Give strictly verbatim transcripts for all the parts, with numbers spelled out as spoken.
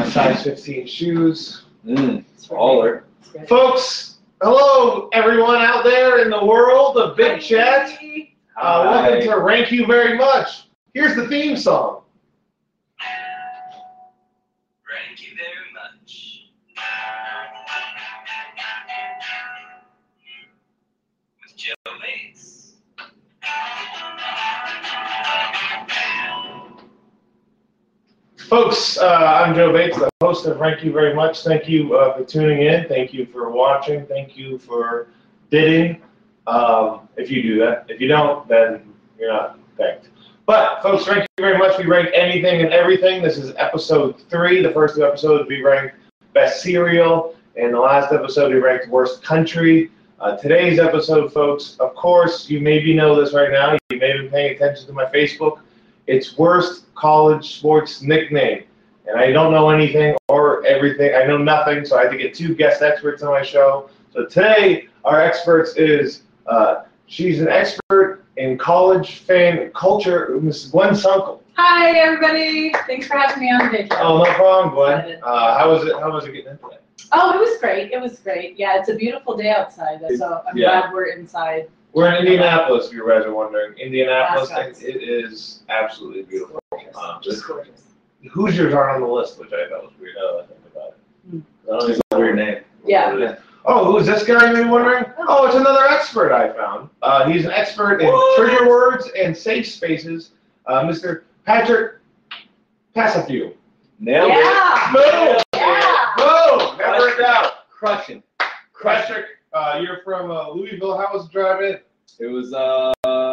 size fifteen shoes. Mmm, baller. Folks, hello everyone out there in the world of Big Chat. Uh, welcome to Rank You Very Much. Here's the theme song. Rank you very much. With Joe Bates. Folks, uh, I'm Joe Bates, the host of Rank You Very Much. Thank you uh, for tuning in. Thank you for watching. Thank you for bidding. Um, if you do that. If you don't, then you're not thanked. But, folks, Rank You Very Much. We rank anything and everything. This is episode three. The first two episodes we ranked best cereal. And the last episode we ranked worst country. Uh, today's episode, folks, of course, you maybe know this right now. You may have been paying attention to my Facebook. It's worst college sports nickname. And I don't know anything or everything. I know nothing, so I had to get two guest experts on my show. So today, our experts is, uh, she's an expert in college fan culture, Miss Gwen Sunkel. Hi, everybody. Thanks for having me on today. Oh, no problem, Gwen. Uh, how was it? How was it getting into that? Oh, it was great. It was great. Yeah, it's a beautiful day outside, so I'm Yeah. glad we're inside. We're in Indianapolis, if you guys are wondering. Indianapolis, and Mascots. it is absolutely beautiful. Gorgeous. Um, Just gorgeous. Hoosiers aren't on the list, which I thought was weird. Now that I think about it. Hmm. I don't even It's a know weird name. Yeah. what it is. Oh, who's this guy, you may be wondering? Oh, it's another expert I found. Uh, he's an expert in What? trigger words and safe spaces. Uh, Mister Patrick Passafew. Nailed Yeah. Boom! Yeah. Boom! Never in doubt. it. Crushing. Patrick, uh, you're from uh, Louisville. How was the drive-in? It was uh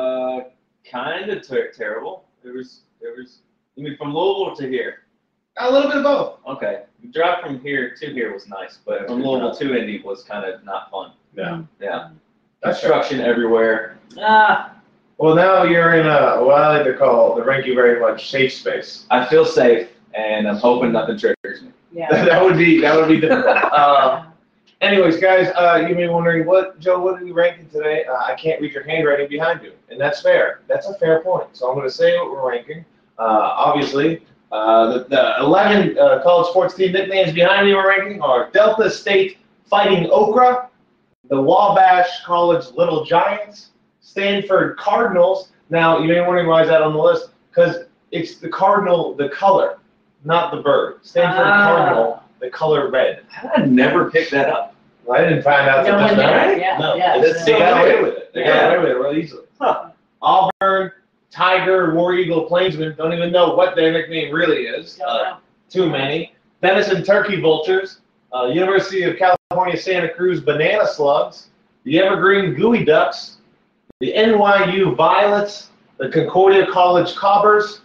kind of ter- terrible. It was it was. You mean from Louisville to here? A little bit of both. Okay. The drive from here to here was nice, but from Louisville to Indy was kind of not fun. Yeah. Yeah. That's Construction everywhere. Ah, Well, now you're in a, what I like to call the Rank You Very Much safe space. I feel safe, and I'm hoping nothing triggers me. yeah. that would be that would be difficult. Uh, anyways, guys, uh, you may be wondering, what Joe, what are we ranking today? Uh, I can't read your handwriting behind you, and that's fair. That's a fair point. So I'm going to say what we're ranking. Uh, obviously, uh, the, the eleven uh, college sports team nicknames behind me we're ranking are Delta State Fighting Okra, the Wabash College Little Giants, Stanford Cardinals. Now, you may be wondering why is that on the list? Because it's the cardinal, the color, not the bird. Stanford Ah. Cardinal, the color red. How did I never pick that up? Well, I didn't find out No till one just now. did. Yeah, No, yeah. they, It's they so got weird. away with it. They Yeah. got away with it real easily. Huh. Auburn, Tiger, War Eagle, Plainsman. Don't even know what their nickname really is. Don't Uh, know. too many. Venison Turkey Vultures. Uh, University of California, Santa Cruz Banana Slugs. The Evergreen Gooey Ducks. The N Y U Violets. The Concordia College Cobbers.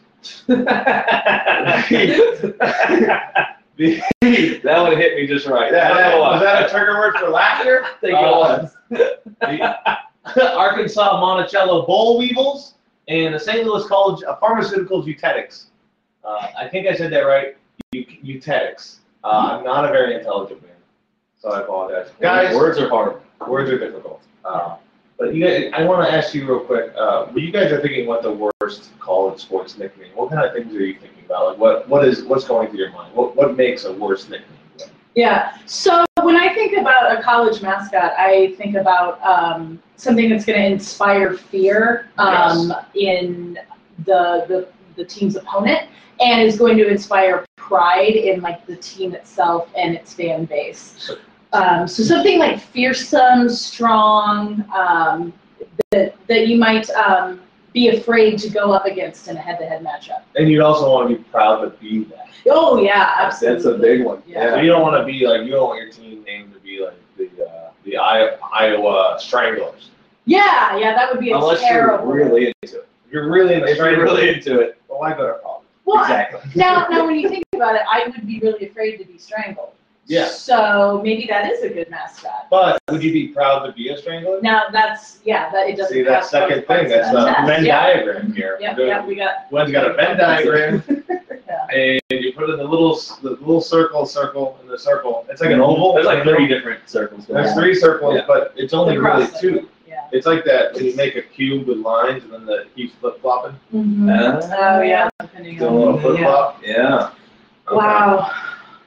the, That one hit me just right. that, I don't that, know why. was that a trigger word for laughter? I think Uh, it was. the Arkansas Monticello Boll Weevils, and the Saint Louis College of Pharmaceuticals Eutetics. Uh, I think I said that right. Eu- Eutetics. Uh, I'm not a very intelligent man, so I apologize. Guys, Words are hard. words are difficult. Uh, but you guys, I want to ask you real quick. Uh, when you guys are thinking what the worst college sports nickname, what kind of things are you thinking about? Like what, what is what's going through your mind? What what makes a worst nickname? Yeah. So when I think about a college mascot, I think about um, something that's going to inspire fear um, in the, the the team's opponent, and is going to inspire pride in like the team itself and its fan base. Um, so something like fearsome, strong, um, that that you might um, be afraid to go up against in a head-to-head matchup. And you'd also want to be proud to be that. Oh yeah, absolutely. That's a big one. Yeah. So you don't want to be like, you don't want your team name to be like the uh, the I- Iowa Stranglers. Yeah, yeah, that would be a Unless terrible. you're really into it. If you're really in the If you're Stranglers, really into it. well, why go to college? Well, Exactly. now, now when you think about it, I would be really afraid to be strangled. Yeah. So maybe that is a good mascot. But would you be proud to be a Strangler? Now that's yeah, that it doesn't. See, that have second both parts thing, that's of the a test. Venn Yeah. diagram here. Yep, We're yep, doing- we got. One's got a Venn diagram, Yeah. and you put it in the little, the little circle, circle, and the circle. It's like an oval. There's like three different circles going There's on. three circles, Yeah. but it's only The really cross two. section, Yeah. It's like that when you make a cube with lines and then the it keeps flip flopping. Mm-hmm. Uh, Oh yeah. Depending Doing a little on. flip Yeah. flop. Yeah. Okay. Wow.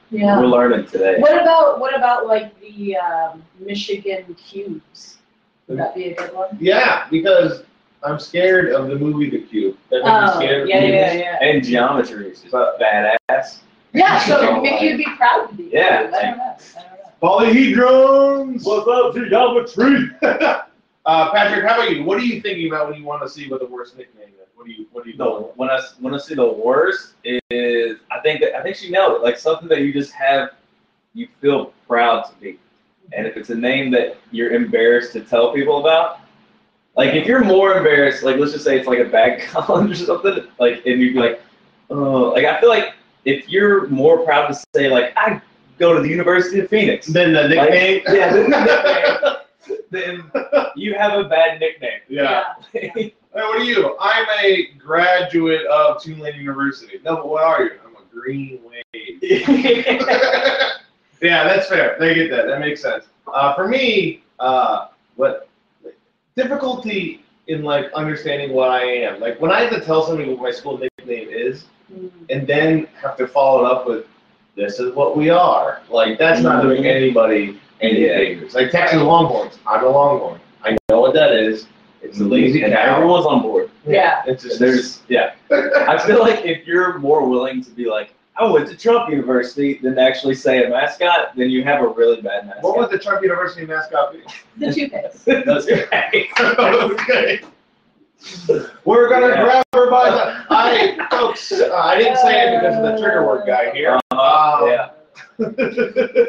Yeah. We're learning today. What about, what about like the um, Michigan Cubes? Would that be a good one? Yeah, because I'm scared of the movie The Cube. That makes me Oh, scared of yeah, cubes. yeah, yeah. And geometry is just badass. Yeah, so So, maybe like- you'd be proud to be. Yeah. I don't know. I don't know. Polyhedrons! What's up, geometry? uh, Patrick, how about you? What are you thinking about when you want to see what the worst nickname is? What do you, what do you The, know? when I when I see the worst is I think that I think she nailed it. Like something that you just have, you feel proud to be. And if it's a name that you're embarrassed to tell people about, like if you're more embarrassed, like let's just say it's like a bad college or something, like and you'd be like, oh, like I feel like if you're more proud to say like I go to the University of Phoenix, Then the nickname? Like, yeah, then the nickname, then you have a bad nickname. Yeah. Hey, what are you? I'm a graduate of Tulane University. No, but what are you? I'm a green wave. Yeah, that's fair. They get that. That makes sense. Uh, for me, uh, what difficulty in like understanding what I am. Like when I have to tell somebody what my school nickname is, Mm. and then have to follow it up with, "This is what we are." Like that's not doing anybody any Yeah. favors. Like Texas Longhorns. I'm a Longhorn. I know what that is. It's a lazy And cow. everyone's on board. Yeah. It's just There's yeah. I feel like if you're more willing to be like, I went to Trump University than actually say a mascot, then you have a really bad mascot. What would the Trump University mascot be? The toothpaste. That's right. Okay. We're gonna Yeah. grab her by the. I folks, uh, I didn't say it because of the trigger word guy here. Uh, Um, yeah.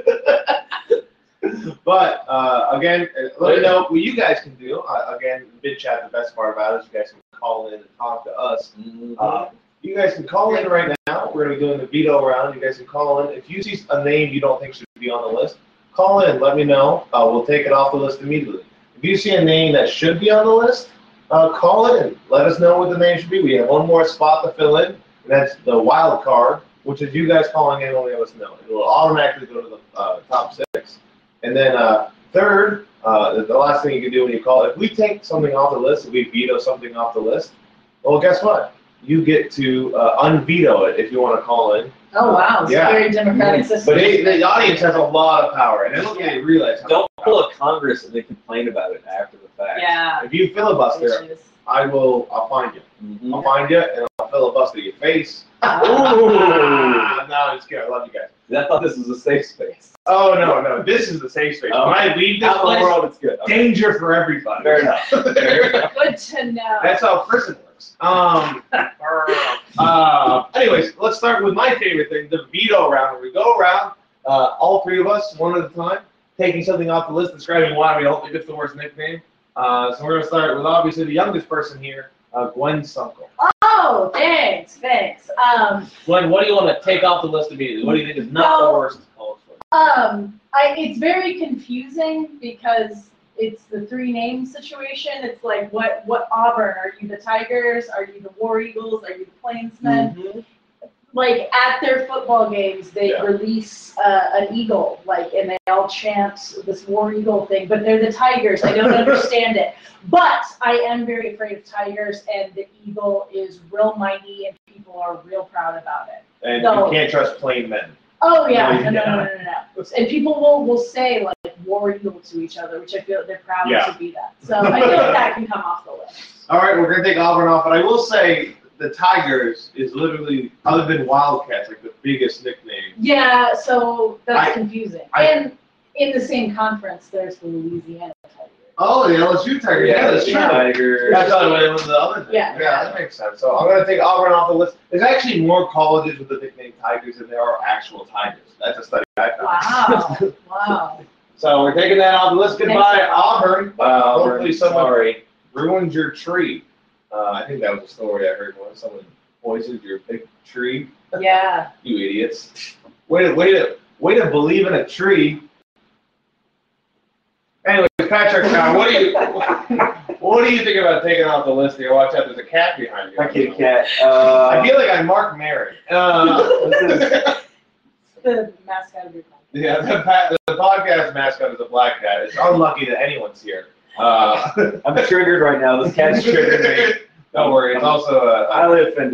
But uh, again, uh, let me know what you guys can do. Uh, again, Bid Chat, the best part about it is you guys can call in and talk to us. Uh, you guys can call in right now. We're going to be doing the veto round. You guys can call in. If you see a name you don't think should be on the list, call in. Let me know. Uh, we'll take it off the list immediately. If you see a name that should be on the list, uh, call in. Let us know what the name should be. We have one more spot to fill in, and that's the wild card, which is you guys calling in and let us know. It will automatically go to the uh, top six. And then uh, third, uh, the last thing you can do when you call, if we take something off the list, if we veto something off the list, well, guess what? You get to uh, unveto it if you want to call in. Oh, wow. It's Yeah. a very democratic Mm. system. But they, the audience has a lot of power, and I don't think they realize how Don't much power. pull a Congress and then complain about it after the fact. Yeah. If you filibuster, Which is- I will. I'll find you. Mhm. I'll find you, and I'll filibuster your face. Ooh. No, I'm just kidding. I love you guys. I thought this was a safe space. Oh no, no, this is the safe space. Oh. When I leave this Out in the place, world, it's good. Okay. danger for everybody. Fair enough. Fair enough. Good to know. That's how prison works. Um. uh. Anyways, let's start with my favorite thing, the veto round. Where we go around, uh, all three of us, one at a time, taking something off the list, describing why we don't think it's the worst nickname. Uh, so we're gonna start with obviously the youngest person here, uh, Gwen Sunkel. Oh, thanks, thanks. Um, Gwen, what do you want to take off the list immediately? What do you think is not Well- the worst college football? um, I, it's very confusing because it's the three name situation. It's like, what, what Auburn? Are you the Tigers? Are you the War Eagles? Are you the Plainsmen? Mm-hmm. Like at their football games, they Yeah. release uh, an eagle, like, and they all chant this War Eagle thing. But they're the Tigers. I don't understand it. But I am very afraid of tigers, and the eagle is real mighty, and people are real proud about it. And No. you can't trust plain men. Oh yeah, No, no, no, no, no, no, no. And people will, will say like War Eagle to each other, which I feel they're proud Yeah. to be that. So I feel like that can come off the list. All right, we're gonna take Auburn off, but I will say the Tigers is literally, other than Wildcats, like the biggest nickname. Yeah, so that's I- confusing. I- and in the same conference, there's the Louisiana Tigers. Oh, the L S U Tigers. Yeah, that's true. Yeah. Tiger. That's how it was the other thing. Yeah. yeah, that makes sense. So I'm gonna take Auburn off the list. There's actually more colleges with the nickname Tigers than there are actual Tigers. That's a study I found. Wow, wow. So we're taking that off the list. Goodbye, Thanks. Auburn. Wow, Hopefully someone sorry. ruined your tree. Uh, I think that was a story I heard once. Someone poisoned your big tree. Yeah. You idiots. Way to, way to, way to believe in a tree. Anyways, Patrick, uh, what do you, what do you think about taking off the list here? Watch out, there's a cat behind you. Hi, kitty cat. Uh, I feel like I'm Mark Maron. Uh, The mascot of your podcast. yeah, the, pa- the podcast mascot is a black cat. It's unlucky that anyone's here. Uh, I'm triggered right now. This cat's triggered me. Don't worry, it's also a, a Highly offended.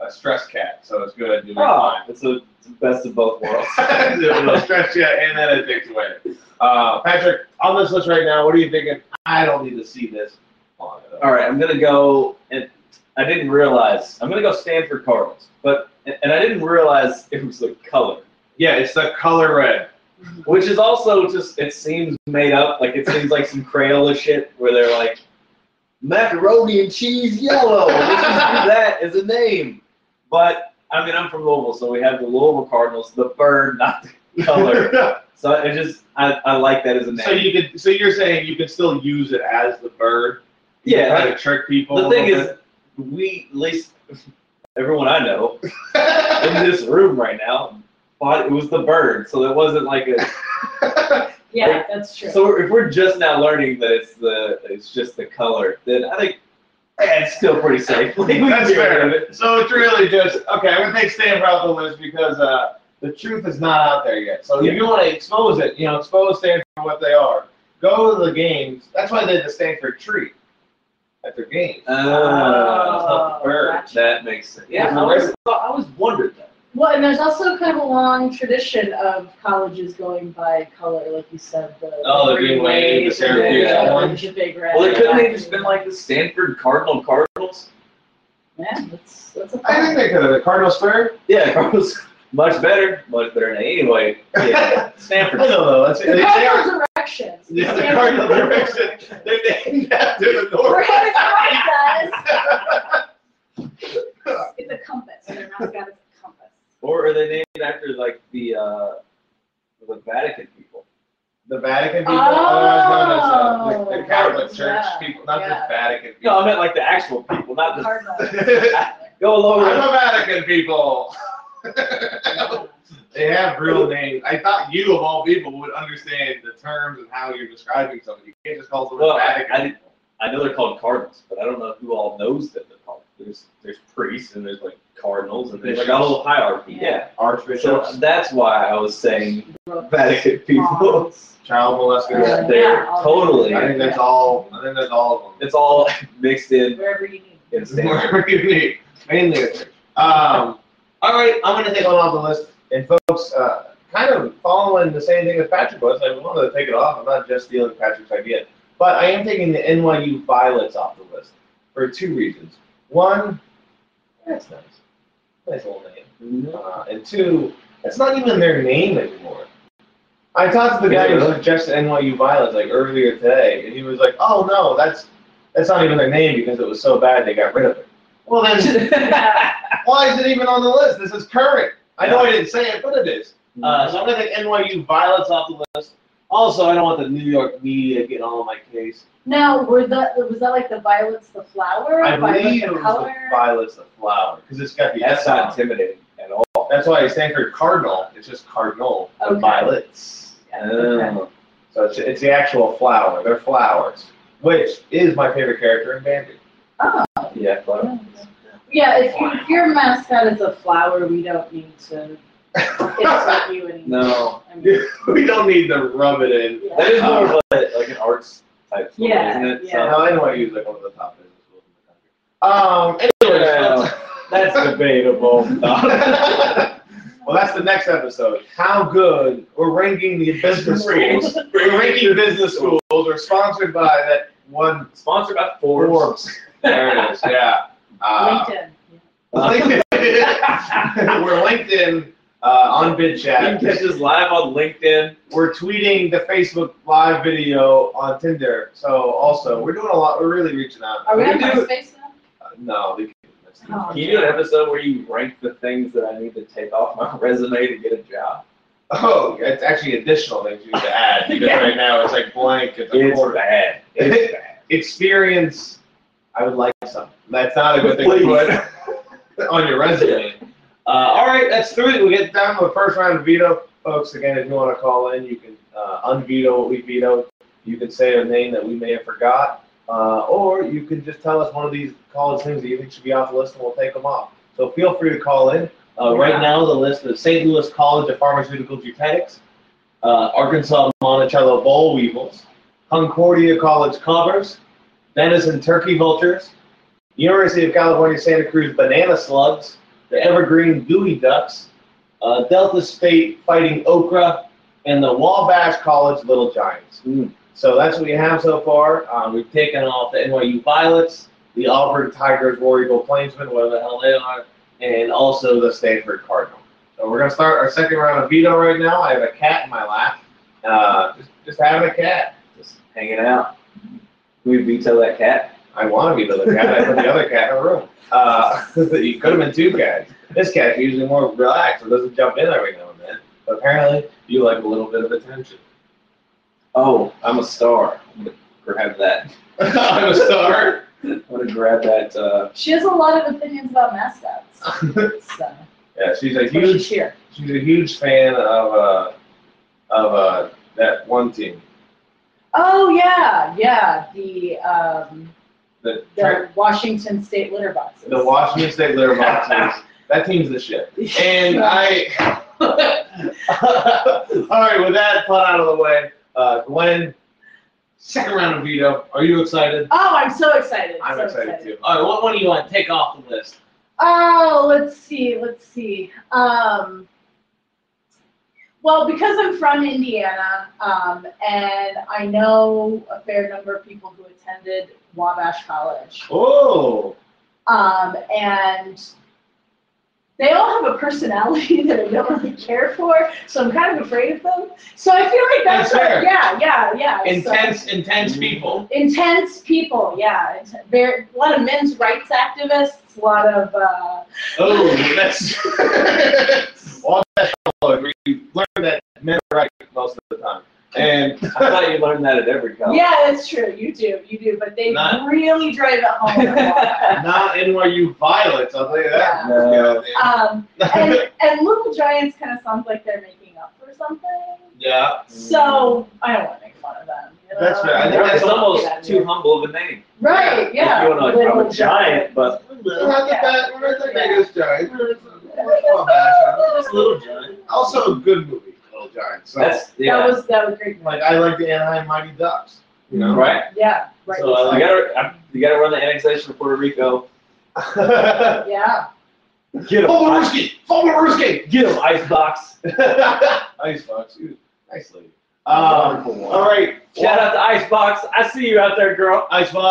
a stress cat, so it's good. You'll be Oh, fine. it's the it's the best of both worlds. It'll stretch you, and then it takes away. Uh, Patrick, on this list right now, what are you thinking? I don't need to see this. On it. All right, I'm gonna go, and I didn't realize I'm gonna go Stanford Cardinals, but and I didn't realize it was the color, Yeah, it's the color red. which is also just it seems made up. Like it seems like some Crayola shit where they're like macaroni and cheese yellow. Let's just do that as a name. But I mean, I'm from Louisville, so we have the Louisville Cardinals, the bird, not the color. So I just I, I like that as a name. So you could, so you're saying you could still use it as the bird? You Yeah, can try like, to trick people. the a thing little is, we at least everyone I know in this room right now thought it was the bird, so it wasn't like a. Yeah, that's true. So if we're just now learning that it's the it's just the color, then I think eh, it's still pretty safe. Like, we can That's get rid of fair. it. So it's really just okay. I'm gonna take Stanford off the list because uh, the truth is not out there yet. So Yeah. if you want to expose it, you know, expose Stanford for what they are. Go to the games. That's why they did the Stanford tree at their games. Uh, it's not the bird. gotcha. that makes sense. Yeah, Yeah, I always thought, I always wondered that. Well, and there's also kind of a long tradition of colleges going by color, like you said. The, Oh, the green green wave, the wave, Syracuse the, orange. the big red. Well, it couldn't yeah. have just been like the Stanford Cardinal Cardinals. Yeah, that's that's a I think they could have. The Cardinal Square. Yeah, Cardinals much better, much better than anyway. Yeah, I Stanford. don't know. That's, The they, they are, Cardinal directions. yeah, the Stanford Cardinal directions. direction. They're named after the We're North. headed right, guys. It's a compass. Their mascot is a compass. Or are they named after like the uh, the Vatican people? The Vatican people, otherwise known as uh, the, the Oh, Catholic Church yeah, people, not yeah. the Vatican No, I people. meant like the actual people, not the Cardinal. go lower. I'm a Vatican people. They have real names. I thought you, of all people, would understand the terms and how you're describing something. You can't just call someone Well, I, Vatican. I, did- I know they're called cardinals, but I don't know who all knows that they're called. There's there's priests and there's like cardinals and there's like a whole hierarchy. Yeah. Yeah. Archbishops, So that's why I was saying Vatican people. Moms. child molesters. Uh, They're yeah, all totally. I think that's all. I think that's all of them. It's all mixed in Wherever you need. in Stanford. Whatever you need. Mainly a church. Um, all right, I'm going to take one off the list. And folks, uh, kind of following the same thing as Patrick was, I wanted to take it off. I'm not just stealing Patrick's idea. But I am taking the N Y U Violets off the list for two reasons. One, that's nice. Nice little name. Uh, and two, it's not even their name anymore. I talked to the guy who suggested N Y U Violets like earlier today, and he was like, "Oh no, that's that's not even their name because it was so bad they got rid of it." Well then, why is it even on the list? This is current. I know I didn't say it, but it is. Uh, so I'm gonna take N Y U Violets off the list. Also, I don't want the New York media getting all in my case. Now, were that was that like the violets, the flower? I Violet, believe the it was color? the Violets, the flower, because it's got the That's S not on it. intimidating at all. That's why it's Stanford Cardinal. It's just Cardinal, the Okay. violets. Yeah, okay. Oh. So it's, it's the actual flower. They're flowers, which is my favorite character in Bambi. Oh, Yeah, but yeah. If, you, if your mascot is a flower, we don't need to insult you anymore. no. I mean, We don't need to rub it in. yeah. That is more of a, like an arts type school, Yeah, isn't it? yeah. No, I know I use like one of the top business schools in the country. Um, anyways, Well, that's debatable. well, that's the next episode. How good we're ranking the business schools. We're ranking business schools. We're sponsored by that one Sponsored by Forbes. Forbes. There it is. Yeah. Uh, LinkedIn. LinkedIn. We're LinkedIn uh, on You BidChat. can catch us live on LinkedIn. We're tweeting the Facebook live video on Tinder. So also, we're doing a lot. We're really reaching out. Are we We on do- MySpace now? Uh, no, we, that's Oh. Can you do an episode where you rank the things that I need to take off my resume to get a job? Oh, it's actually additional things you need to add because Yeah. right now it's like blank. It's a It's quarter. bad. It's bad. Experience. I would like some. That's not a good thing Please. to put on your resume. Uh, all right, that's through it. We get down to the first round of veto, folks. Again, if you want to call in, you can uh, unveto what we vetoed. You can say a name that we may have forgot, uh, or you can just tell us one of these college things that you think should be off the list, and we'll take them off. So feel free to call in. Uh, right now, the list is Saint Louis College of Pharmaceutical Genetics, uh, Arkansas Monticello Boll Weevils, Concordia College Covers, Denison Turkey Vultures, University of California Santa Cruz Banana Slugs, the Evergreen Dewey Ducks, uh, Delta State Fighting Okra, and the Wabash College Little Giants. Mm. So that's what we have so far. Um, we've taken off the N Y U Violets, the Auburn Tigers, War Eagle Plainsmen, whatever the hell they are, and also the Stanford Cardinal. So we're going to start our second round of veto right now. I have a cat in my lap. Uh, just, just having a cat. Just hanging out. Can we veto that cat? I want to veto the cat. I put the other cat in a room. Uh, you could have been two cats. This cat's usually more relaxed, so doesn't jump in every now and then. But apparently, you like a little bit of attention. Oh, I'm a star. I'm gonna grab that. I'm a star. I'm gonna grab that. Uh, She has a lot of opinions about mascots. So, Yeah, she's a that's why she's huge, here. she's a huge fan of uh, of uh, that one team. Oh yeah, yeah. The um, The the Washington State litter boxes. the Washington State Litter Boxes. That team's the shit. And I. All right, with that put out of the way, uh, Glenn, second round of veto. Are you excited? Oh, I'm so excited. I'm so excited, too. All right, what one do you want to take off the list? Oh, let's see, let's see. Um, well, because I'm from Indiana, um, and I know a fair number of people who attended Wabash College, Oh, um, and they all have a personality that I don't really care for, so I'm kind of afraid of them. So I feel like that's, That's fair. what, yeah, yeah, yeah. so- intense, intense people. Intense people, yeah. It's very, a lot of men's rights activists, a lot of, uh, Oh, that's. All that we learned that men are right most of the time. And I thought you learned that at every college. yeah, that's true. You do, you do, but they Not- really drive it home. not N Y U Violets, I'll tell you that. No. um, and, and Little Giants kind of sounds like they're making up for something. Yeah. So I don't want to make fun of them. You know? That's fair. I think It's that's almost Get out of too here. humble of a name. Right, yeah. If you want to, I'm Little a giant, but We're not the bad, we're not the Yeah. biggest giant. We're It's it's Little Giant. also a good movie, Little Giants. So, That's That yeah. was that was great. like, I like the Anaheim Mighty Ducks. You know? Right. Yeah, right. So, I You like- gotta, I- you gotta run the annexation of Puerto Rico. yeah. Get him, Fomaruski! Fomaruski! get him, Icebox. Icebox. you- Nice lady. Um, Wonderful one. all right. Shout out to Icebox. I see you out there, girl.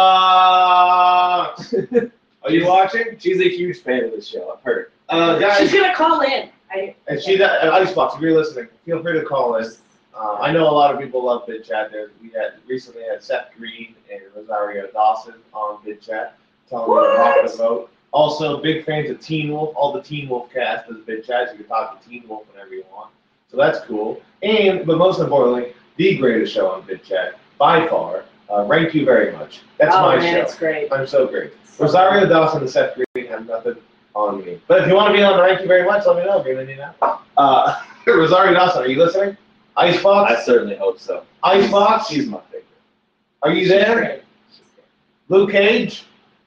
Icebox! Are you watching? She's a huge fan of this show. I've heard. Uh, She's guys, gonna call in. I, and she, that, uh, Icebox, if you're listening, feel free to call in. Uh, I know a lot of people love VidChat. There, we had recently had Seth Green and Rosario Dawson on VidChat telling me to rock the vote. Also, big fans of Teen Wolf. All the Teen Wolf cast is VidChat. You can talk to Teen Wolf whenever you want. So that's cool. And, but most importantly, the greatest show on VidChat by far. Uh, rank you very much. That's oh my man, show. it's great. I'm so great. Rosario Dawson and Seth Green have nothing on me. But if you want to be on the Rank You Very Much, let me know. Green Indiana. Uh, Rosario Dawson, are you listening? Icebox? I certainly hope so. Icebox? She's my favorite. Are you there? Luke Cage?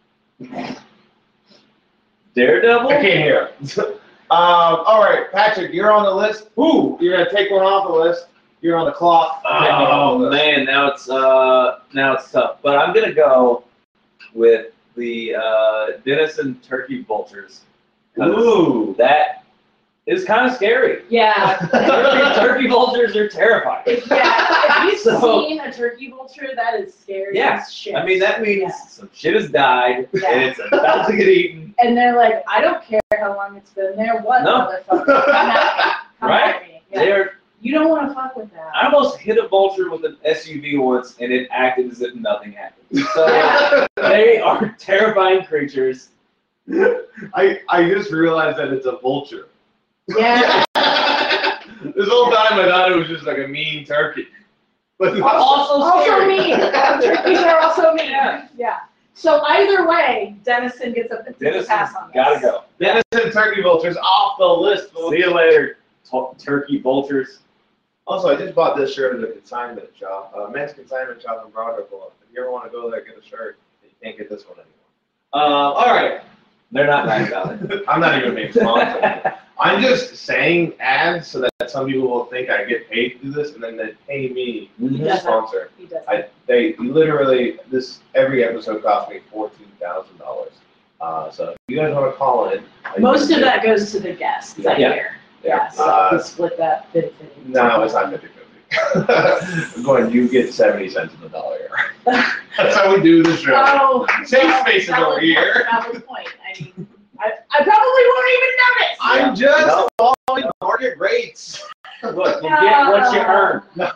Daredevil? I can't hear him. um, all right, Patrick, you're on the list. Ooh, you're going to take one off the list. You're on the clock. Take one off Oh the list. man, now it's uh now it's tough. But I'm gonna go with the uh, Denison turkey vultures. 'Cause Ooh. that is kind of scary. Yeah. turkey, turkey vultures are terrifying. If, yeah, if you've So- seen a turkey vulture, that is scary Yeah, as shit. I mean that means Yeah. some shit has died Yeah. and it's about to get eaten. And they're like, I don't care how long it's been there. What, No. motherfucker? Come at me. Come Right? at me. Yeah. They're You don't want to fuck with that. I almost hit a vulture with an S U V once, and it acted as if nothing happened. So they are terrifying creatures. I, I just realized that it's a vulture. Yeah. This whole time I thought it was just like a mean turkey. But Also Also scary. mean. Turkeys are also mean. Yeah. Yeah. So either way, Denison gets a, gets a Dennison's pass on this. gotta go. Denison turkey vultures off the list. folks. See you later, t- turkey vultures. Also, I just bought this shirt at a consignment shop, uh, men's consignment shop in Broderville. If you ever want to go there, get a shirt. You can't get this one anymore. Um, all right. They're not nice about it. I'm not even being sponsored. I'm just saying ads so that some people will think I get paid to do this, and then they pay me Mhm. to sponsor. He does. I they literally this every episode cost me fourteen thousand dollars. Uh, so if you guys want to call in. like Most you of did- that goes to the guests, I Yeah. hear. Yeah. Yeah, so Uh, we split that fifty fifty. No, it's not fifty fifty. Going, you get seventy cents in the dollar here. That's how we do the show. Oh. Safe well, spaces valid over here. point, Valid point. I mean, I, I probably won't even notice. I'm just No. following market rates. Look, you get what you earn. No,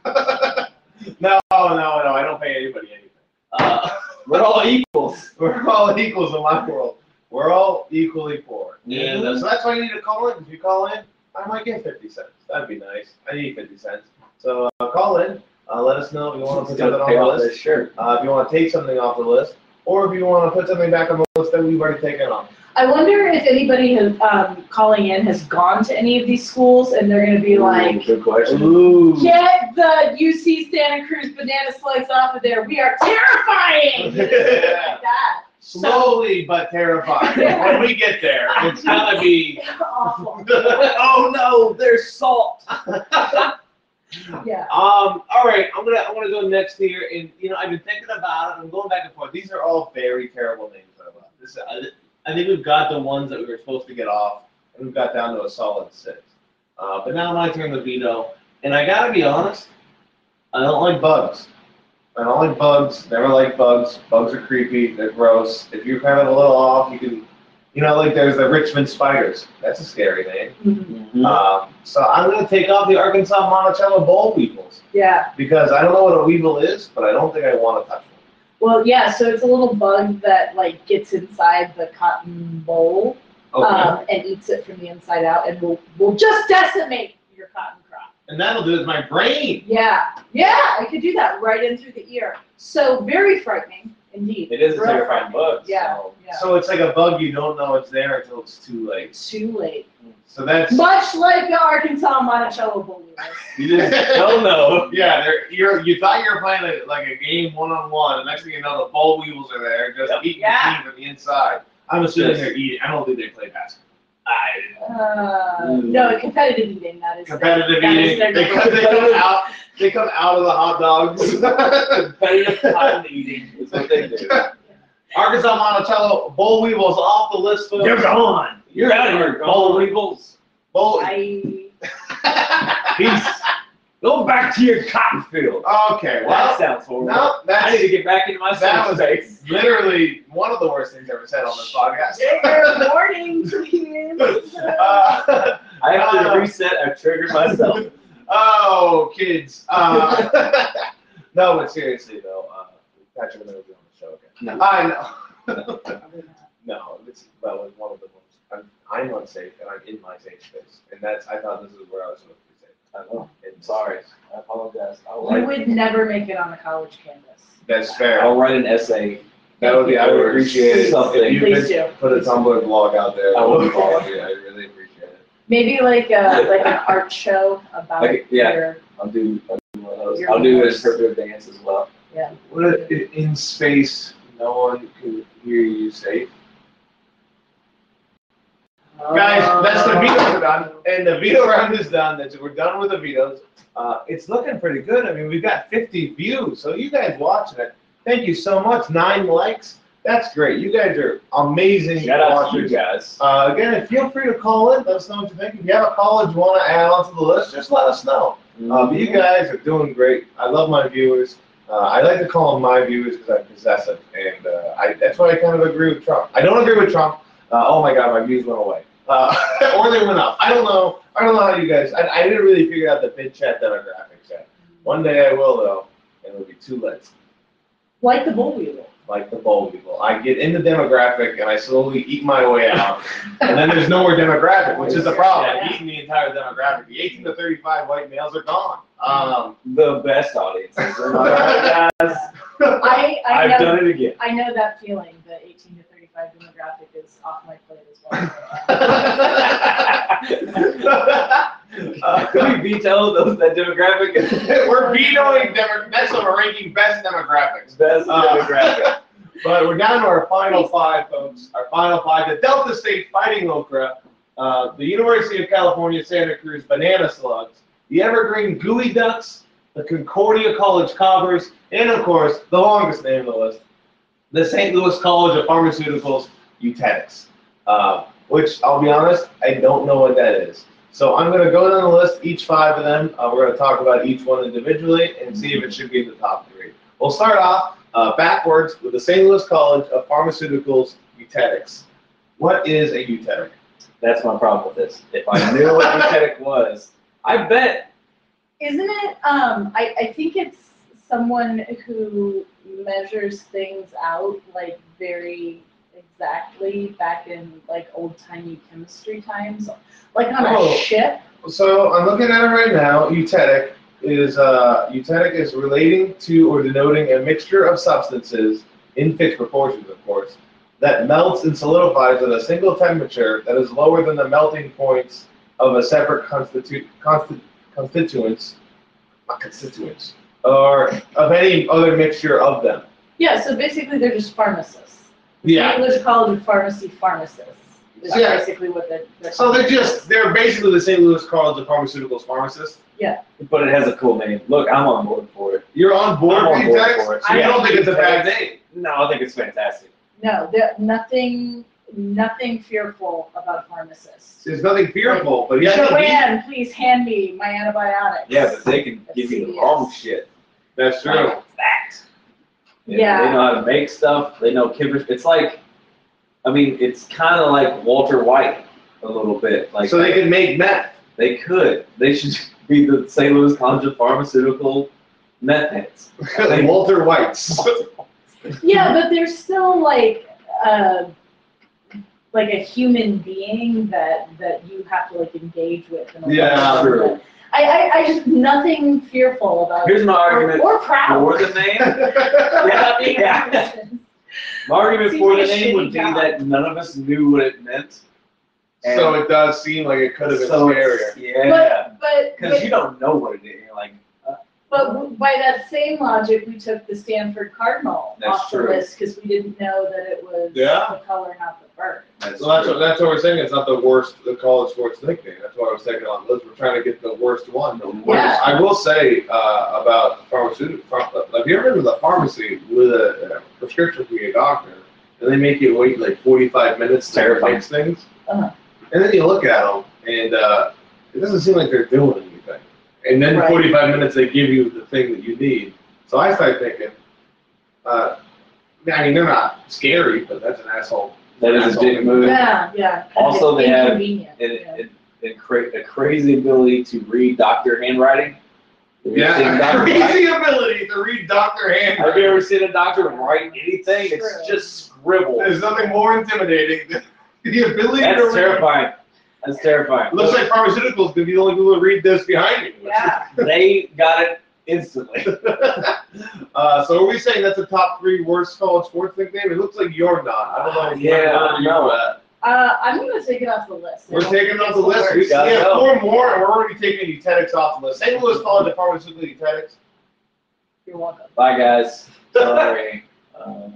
no, no, no, I don't pay anybody anything. Uh, we're all equals. We're all equals in my world. We're all equally poor. Yeah, And uh, that's- so that's why you need to call in. If you call in, I might get fifty cents. That'd be nice. I need fifty cents. So uh, call in. Uh, let us know if you want to put something on pay the off list. this shirt. Uh, if you want to take something off the list, or if you want to put something back on the list that we've already taken off. I wonder if anybody has, um, calling in has gone to any of these schools and they're gonna be like, Good question. Ooh. get the U C Santa Cruz banana slugs off of there. We are terrifying. Like that. Slowly but terrifying. When we get there, it's gonna be. Awful. Oh no, there's salt. Yeah. Um. All right. I'm gonna. I'm gonna go next here, and you know, I've been thinking about it. I'm going back and forth. These are all very terrible names. I love. This. I, I think we've got the ones that we were supposed to get off, and we've got down to a solid six. Uh, but now my turn to veto, and I gotta be honest. I don't like bugs. I don't like bugs. Never like bugs. Bugs are creepy. They're gross. If you're kind of a little off, you can, you know, like there's the Richmond spiders. That's a scary name. Mhm. Um, so I'm going to take off the Arkansas Monticello boll weevils Yeah. because I don't know what a weevil is, but I don't think I want to touch one. Well, yeah, so it's a little bug that like gets inside the cotton boll um, and eats it from the inside out and will will just decimate your cotton crop. And that'll do it. My brain. Yeah, yeah, I could do that right in through the ear. So very frightening, indeed. It is a Real terrifying bug. Yeah, so- yeah. So it's like a bug you don't know it's there until it's too late. Too late. So that's. Much like the Arkansas Monticello bull weevils. You just don't know. Yeah, they're, you're, you thought you were playing a, like a game one-on-one, and next thing you know, the boll weevils are there just Yep. eating Yeah. the team from the inside. I'm assuming Yes. they're eating. I don't think they play basketball. I, Uh, no, competitive eating, that is. competitive that is eating. their They number come, they one. come out. They come out of the hot dogs. Competitive cotton eating is what they do. Arkansas Monticello boll weevils off the list. Folks. You're gone. You're out of here, boll weevils. Boll. I, Peace. Go back to your cotton field. Okay, That well, sounds horrible. no, I need to that's get back into my that safe was space. literally one of the worst things ever said on this podcast. trigger warning, please. Uh, I have to Uh, reset. I've triggered myself. oh, kids. Uh, no, but seriously though, uh, Patrick and I will be on the show again. No. I know. No, it's that was one of the most. I'm, I'm unsafe, and I'm in my safe space, and that's. I thought this is where I was supposed to be safe. I know. And Sorry. I apologize. I'll You write, would never make it on the college campus. That's fair. I'll write an essay. That would be. I would appreciate it Something. if you Please could do. put a Tumblr blog out there. I will. I really appreciate it. Maybe like a, like an art show about Like, yeah. your, I'll do. I'll do one of those. Your I'll do an voice. interpretive dance as well. yeah. What if in space no one can hear you safe? Guys, that's the veto done, and the veto round is done. That's we're done with the vetoes. Uh, it's looking pretty good. I mean, we've got fifty views, so you guys watching it, thank you so much. Nine likes, that's great. You guys are amazing Shout out to you watchers. guys. Uh, again, feel free to call in. Let us know what you think. If you have a college you want to add on to the list, just let us know. Uh, but you guys are doing great. I love my viewers. Uh, I like to call them my viewers because I possess it, and uh, I, that's why I kind of agree with Trump. I don't agree with Trump. Uh, oh my God, my views went away. Uh, or they went up. I don't know. I don't know how you guys. I, I didn't really figure out the bid chat demographics yet. One day I will though, and it'll be too late. Like the bull weevil. Like the boll weevil, I get in the demographic and I slowly eat my way out, and then there's no more demographic, which is the problem. I'm eating the entire demographic. The eighteen to thirty-five white males are gone. Um, The best audiences. Am I right, guys? I, I I've know, done it again. I know that feeling, the eighteen to thirty-five demographic is off my plate as well. uh, Can we veto those that demographic? we're vetoing demo- next one. We're ranking best demographics. Best Uh, demographic. But we're down to our final five, folks. Our final five: the Delta State Fighting Okra, uh, the University of California, Santa Cruz Banana Slugs, the Evergreen Gooey Ducks, the Concordia College Cobbers, and of course, the longest name on the list, the Saint Louis College of Pharmaceuticals Eutetics, uh, which I'll be honest, I don't know what that is. So I'm going to go down the list, each five of them. Uh, we're going to talk about each one individually and see if it should be in the top three. We'll start off uh, backwards with the Saint Louis College of Pharmaceuticals Eutetics. What is a eutetic? That's my problem with this. If I knew what eutetic was, I bet. Isn't it, um, I, I think it's someone who measures things out, like, very exactly back in, like, old-timey chemistry times, like on Oh. a ship. So I'm looking at it right now. Eutetic is uh, eutetic is relating to or denoting a mixture of substances in fixed proportions, of course, that melts and solidifies at a single temperature that is lower than the melting points of a separate constitu- consti- constituents, not constituents, or of any other mixture of them. Yeah, so basically they're just pharmacists. Yeah. English College of Pharmacy pharmacists. Is Yeah. basically what they're. they're So they're just they're basically the Saint Louis College of Pharmaceuticals pharmacists. But it has a cool name. Look, I'm on board for it. You're on board I'm on with board eutetics? for it. So you Yeah. don't think it's a bad name? No, I think it's fantastic. No, there, nothing, nothing fearful about pharmacists. There's nothing fearful, but yeah, Joanne, please hand me my antibiotics. Yeah, but they can give you the wrong shit. that's true. Like that. Yeah. They know how to make stuff. They know chemistry. It's like, I mean, it's kind of like Walter White a little bit. Like So they can make meth. They could. They should be the Saint Louis College of Pharmaceutical meth heads. Walter White's. Yeah, but there's still like, uh, like a human being that, that you have to like engage with. In a Yeah, way. true. I, I, I just, nothing fearful about Here's my or, argument or proud. for the name. about being a Yeah. pharmacist. My argument Seems for like the a name shitty would be job. that none of us knew what it meant. And So it does seem like it could have been so it's- scarier. Yeah. But, but, Because but you don't know what it is. You're like, But by that same logic, we took the Stanford Cardinal That's off true. the list because we didn't know that it was Yeah. the color, not the bird. that's So that's true. what, that's what we're saying. It's not the worst the college sports nickname. That's why I was taking on the list. We're trying to get the worst one. The worst. Yeah. I will say uh, about pharmaceutical. Have you ever been to the pharmacy with a, a prescription from your doctor, and they make you wait like forty-five minutes to Terrifying. fix things? Uh-huh. And then you look at them, and uh, it doesn't seem like they're doing anything. And then Right. forty-five minutes, they give you the thing that you need. So I start thinking, uh, I mean, they're not scary, but that's an asshole. That is a dick move. Yeah, yeah. kind of Also, they have inconvenient, And, yeah. and, and cra- a crazy ability to read doctor handwriting. Have you ever seen a Yeah, doctor write? crazy ability to read doctor Have you handwriting. ever seen a doctor write anything? It's True. just scribble. There's nothing more intimidating than the ability to That's read. terrifying. That's terrifying. Looks like pharmaceuticals could be the only people to read this behind me. Yeah. They got it instantly. uh, so are we saying that's the top three worst college sports nickname? It looks like you're not. I don't know. if Yeah, you're I don't know. at. Uh, I'm gonna take it off the list. We're taking it off the list. We We gotta have go. four more, and we're already taking eutetics off the list. Saint Louis College of Pharmaceutical Eutetics. You're welcome. Bye, guys. Sorry. um,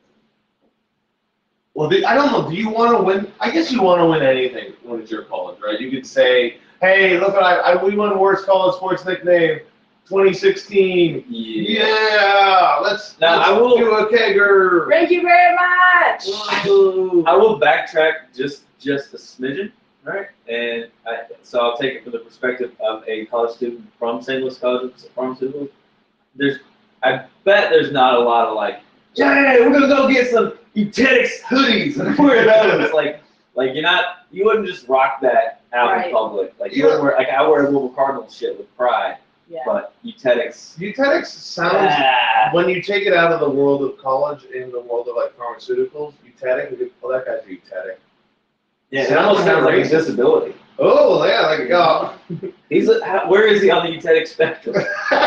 Well, the, I don't know. Do you want to win? I guess you want to win anything when it's your college, right? You could say, "Hey, look what I, I we won worst college sports nickname, twenty sixteen. yeah. Yeah, let's, Now, let's I will- do a kegger." Thank you very much. Woo. I will backtrack just just a smidgen, right? And I, so I'll take it from the perspective of a college student from Saint Louis College of Pharmaceuticals. There's, I bet there's not a lot of like, yeah, we're gonna go get some eutetics hoodies and wear those. like, like you're not, you wouldn't just rock that out Right. in public. Like you Yeah. wouldn't wear, like I wear Louisville Cardinal shit with pride, Yeah. but eutetics. Eutetics sounds. Ah, When you take it out of the world of college in the world of like pharmaceuticals, eutetic, you go, well, that guy's eutetic. yeah, it Sounds almost sounds like a racist. disability. Oh, yeah, like, oh. He's a, how, where is he on the eutetic spectrum?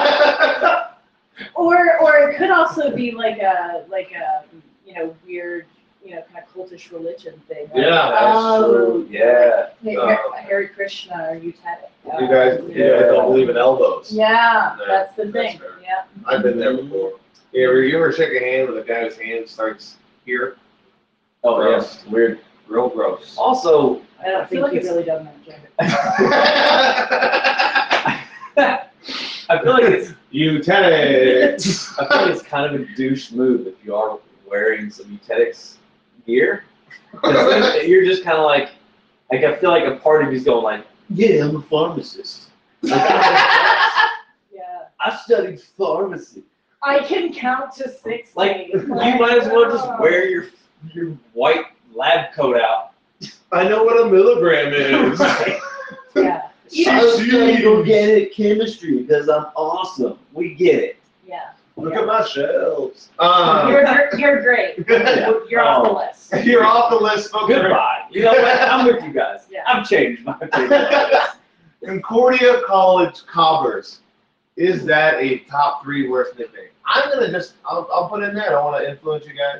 Or, or it could also be like a, like a, you know, weird, you know, kind of cultish religion thing. Like, Yeah, that's oh, true. Yeah. Hey, Uh, Har- Hare Krishna or eutetic. You guys, you guys don't believe in elbows. Yeah, No, that's the that's thing. fair. Yeah. I've been there before. You ever, you ever shake a hand with a guy whose hand starts here? Oh, Gross. yeah. Weird. Real gross. Also, I don't I feel think like you've it's- really done that, Jared. I feel like it's Eutetics. I feel like it's kind of a douche move if you are wearing some eutetics gear You're just kind of like, like I feel like a part of you's going like, yeah, I'm a pharmacist. Like, I, Yeah. I studied pharmacy. I can count to six. Like, you might as well just wear your your white lab coat out. I know what a milligram is. Yeah. I was studying organic chemistry because I'm awesome. We get it. Yeah. Look at my shelves. Um, You're, you're, you're great. Yeah. You're off the Oh. list. you're off the list, folks. Goodbye. You know what? I'm with you guys. Yeah. I've changed my opinion on this. Concordia College Cobbers. Is that a top three worst nickname? I'm gonna just, I'll, I'll put in there. I don't want to influence you guys.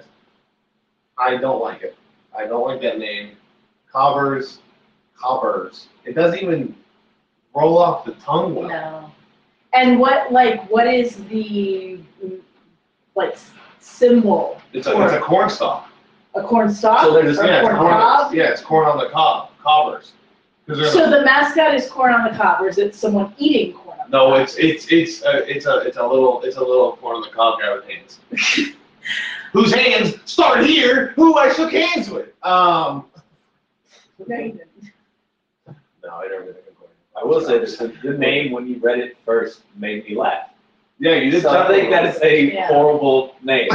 I don't like it. I don't like that name. Cobbers, Cobbers. It doesn't even roll off the tongue well. No. And what, like, what is the, like, symbol? It's a, it's a corn stalk. A corn stalk? So they're just- Or Yeah, it's corn corn, cob? yeah, it's corn on the cob. Cobbers. 'Cause they're So the mascot is corn on the cob, or is it someone eating corn on the No, cob? it's it's it's a it's a it's a little it's a little corn on the cob guy with hands. Whose hands start here? Who I shook hands with? Um. No, you didn't. No, I never did a Concordia. I will say this: the, the name when you read it first made me laugh. Yeah, you did. So I think that is a Yeah. horrible name.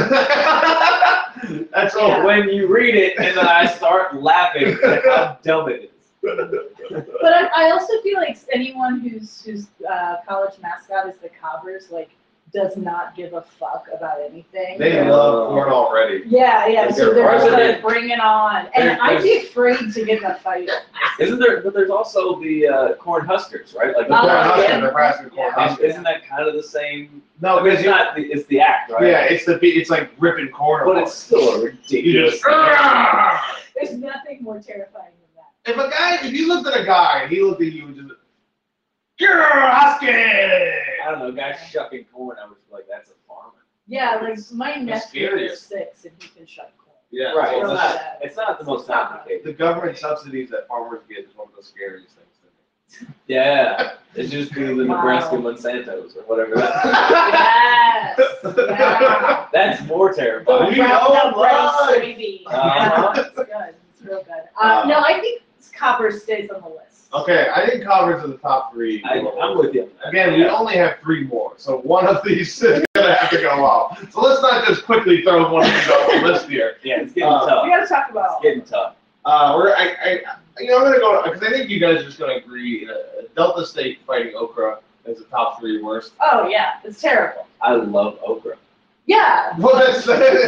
That's all. Yeah. When you read it and then I start laughing at how dumb it is. But I, I also feel like anyone whose whose uh, college mascot is the Cobbers, like, does not give a fuck about anything. They They're- love corn already. Yeah, yeah. Like So they're they're just like, resident. bring it on, and They're- I'd be afraid to get in a fight. Isn't there? But there's also the uh, corn huskers, right? Like The the Oh, corn corn husker, yeah. the Nebraska corn Yeah. And husker. isn't that kind of the same? No, I mean, because it's you, not. The, it's the act, right? yeah, it's the it's like ripping corn. But apart. it's still a You ridiculous. just. "Argh!" There's nothing more terrifying than that. If a guy, if you looked at a guy and he looked at you and just, you're husky. I don't know, guys shucking corn. I was like, that's a farmer. Yeah, like my nephew scary. is six and he can shuck corn. Yeah. Right. It's Well, not. that- It's not the most complicated. The government subsidies that farmers get is one of the scariest things to me. Yeah. It's just do the Wow. Nebraska Monsantos or whatever that. Yes. Yeah. That's more The terrifying. We know Roundup life. Ready soybean. Uh-huh. Yeah, it's good. It's real good. Uh, no, I think Copper stays on the list. Okay, I think Cobbers are the top three. I, I'm with you. Again, we only have three more, so one of these is gonna have to go off. So let's not just quickly throw one of these off the list here. Yeah, it's getting Uh, tough. We gotta talk about. It's getting tough. Uh, we're I, I you know I'm gonna go because I think you guys are just gonna agree. Uh, Delta State fighting Okra is the top three worst. Oh yeah, it's terrible. I love okra. Yeah. Well, that's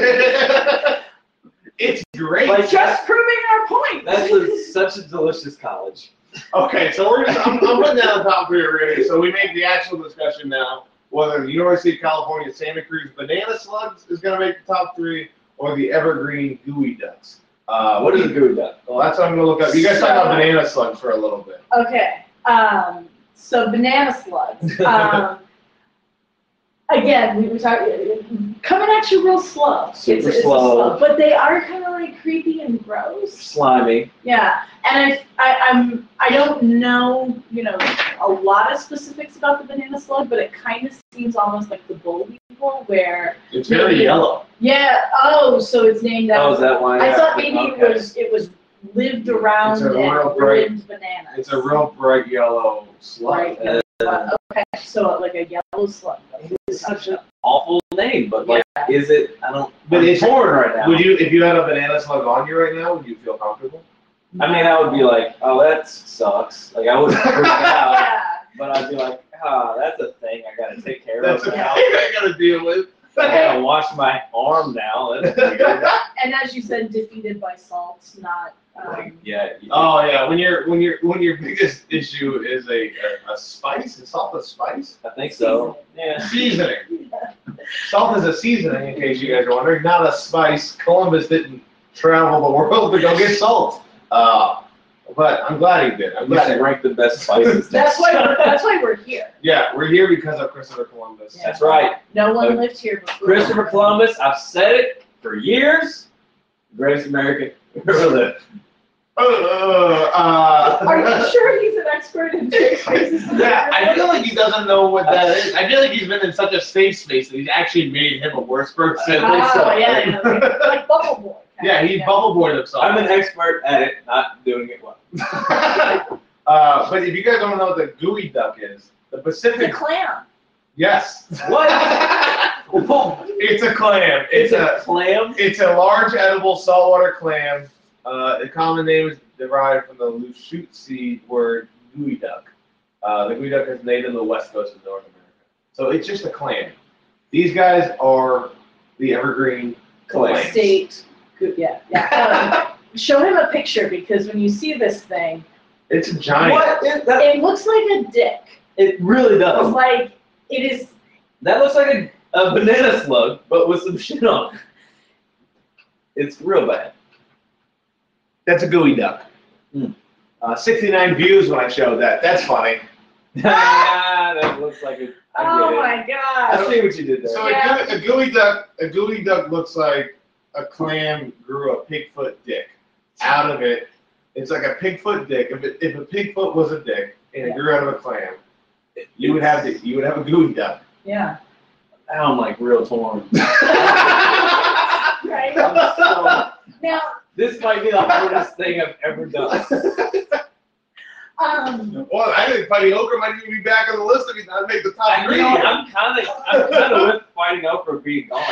it's great. Like- Just proving our point. That's a, such a delicious college. Okay, so we're just, I'm, I'm putting down the top three already. So we make the actual discussion now whether the University of California Santa Cruz Banana Slugs is going to make the top three or the Evergreen Gooey Ducks. Uh, What is a good duck? Well, that's what I'm going to look up. You guys talk about banana slugs for a little bit. Okay. Um, so banana slugs. Um, again, we were talking coming at you real slow. Super it's, it's a slow. But they are kind of like creepy and gross. Slimy. Yeah, and I, I, I'm, I don't know, you know, a lot of specifics about the banana slug, but it kind of seems almost like the bull beetle, where It's very yellow. yeah, oh, so it's named Oh, after. is that why? I thought maybe Okay. it was it was lived around It's a and real bright- ruined bananas. It's a real bright yellow slug. Right. Uh, Uh, okay, so like a yellow slug. It's such an awful name, but like, is it? I don't. But I'm it's- torn right now. Would you, if you had a banana slug on you right now, would you feel comfortable? I mean, I would be like, oh, that sucks. Like, I wouldn't freak out, Yeah. but I'd be like, ah, that's a thing I gotta take care That's of a thing now. I gotta deal with. I gotta wash my arm now. That's weird. And as you said, defeated by salt, not. Um, Yeah. you- Oh yeah, when your when your when your biggest issue is a a, a spice, is salt a spice? I think so. Yeah. Seasoning. Salt is a seasoning, in case you guys are wondering, not a spice. Columbus didn't travel the world to go get salt. Uh, but I'm glad he did. I'm We glad. should rank the best spices. That's why. We're, that's why we're here. Yeah, we're here because of Christopher Columbus. That's right. No one Uh, lived here before. Christopher Columbus, I've said it for years. Greatest American ever lived. Uh, uh, Are you sure he's an expert in fake spaces? Yeah, I feel like he doesn't know what that is. I feel like he's been in such a safe space that he's actually made him a worse person. I think so. Oh, yeah, yeah, like, like Bubble Boy. Yeah, he bubble boarded himself. I'm an expert at it, not doing it well. uh, but if you guys don't know what the gooey duck is, the It's a Pacific. clam. Yes. What? It's a clam. It's, It's a a clam? it's a large edible saltwater clam. Uh, the common name is derived from the Lushootseed word gooey duck. Uh, the gooey duck is native to the west coast of North America. So it's just a clam. These guys are the evergreen clams. State. Good. Yeah. Yeah. Um, show him a picture because when you see this thing, It's a giant. What? It, that, it looks like a dick. it really It's does. like it is. That looks like a, a banana slug, but with some shit on it. It's real bad. That's a gooey duck. Hmm. Uh, sixty-nine views when I showed that. That's funny. Ah, that looks like a. I Oh get it. my I god. see what you did there. So Yeah. a, gooey, a gooey duck, a gooey duck looks like a clam grew a pigfoot dick out of it. It's like a pigfoot dick. If, it, if a pigfoot was a dick and it grew out of a clam, you would have the, you would have a gooey duck. Yeah. Now I'm like real torn. Right. I'm so- Now, this might be the hardest thing I've ever done. um, Well, I think Fighting Okra might even be back on the list if he's not make the top I three. know, I'm kind of, I'm kind of with Fighting Okra being gone.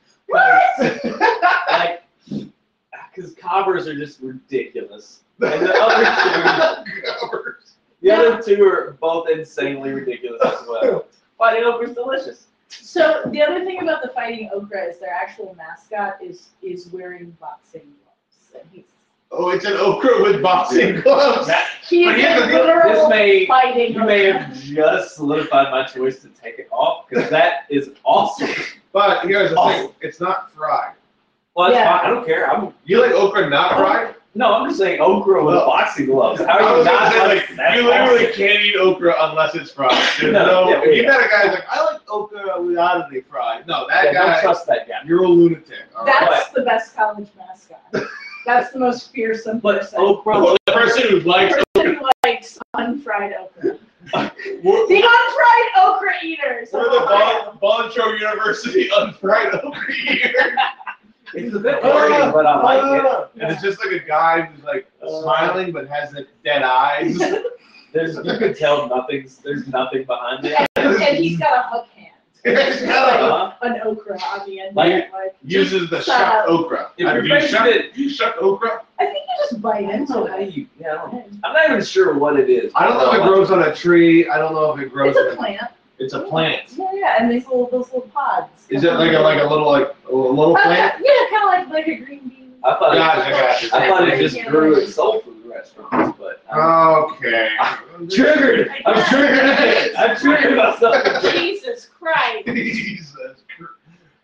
Like, because cobbers are just ridiculous. And the other two, the other two are both insanely ridiculous as well. Fighting Okra's delicious. so the other thing about the Fighting Okra is their actual mascot is is wearing boxing gloves, and he's Oh, it's an okra with boxing gloves. he's But a here's the deal, literal This may, fighting. you may okra. have just solidified my choice to take it off, because that is awesome. But here's the Awesome. thing, it's not fried. Well, that's Yeah. fine, I don't care. I'm, You like okra not fried? no, I'm just saying okra with Well, boxing gloves. How I are you was gonna not say, like, like, that's you literally awesome. can't eat okra unless it's fried. There's No, no, yeah, if you yeah. met a guy who's like, I like okra without it fried. No, that Yeah, don't guy, trust that guy. you're a lunatic. All right? That's the best college mascot. That's the most fearsome But person. okra, The person who likes person who likes unfried okra. we're, The unfried okra eaters. we're the Bon, bon Show University unfried okra eater. it's a bit boring, but I like it. And it's just like a guy who's like Uh, smiling but has the dead eyes. There's, you can tell nothing's, there's nothing behind it. And, and he's got a hook hand. He's got a- Uh, An okra on the end. Like- of it, like, Uses the Just, shucked uh, okra. if Have you're you facing shucked, it- you shucked okra? I think you just bite I don't into know how it. you, yeah, I don't, I'm not even sure what it is. I don't know if it grows on a tree. I don't know if it grows. It's a in plant. It's a plant. Yeah, yeah, and these little those little pods. Is it like a like a little like a little Uh, plant? yeah, kind of like like a green bean. I thought, Gotcha, it, gotcha. I thought it just grew at soul food restaurants, but I'm Okay. triggered. I'm triggered. I'm triggered about something. Jesus Christ. Jesus Christ.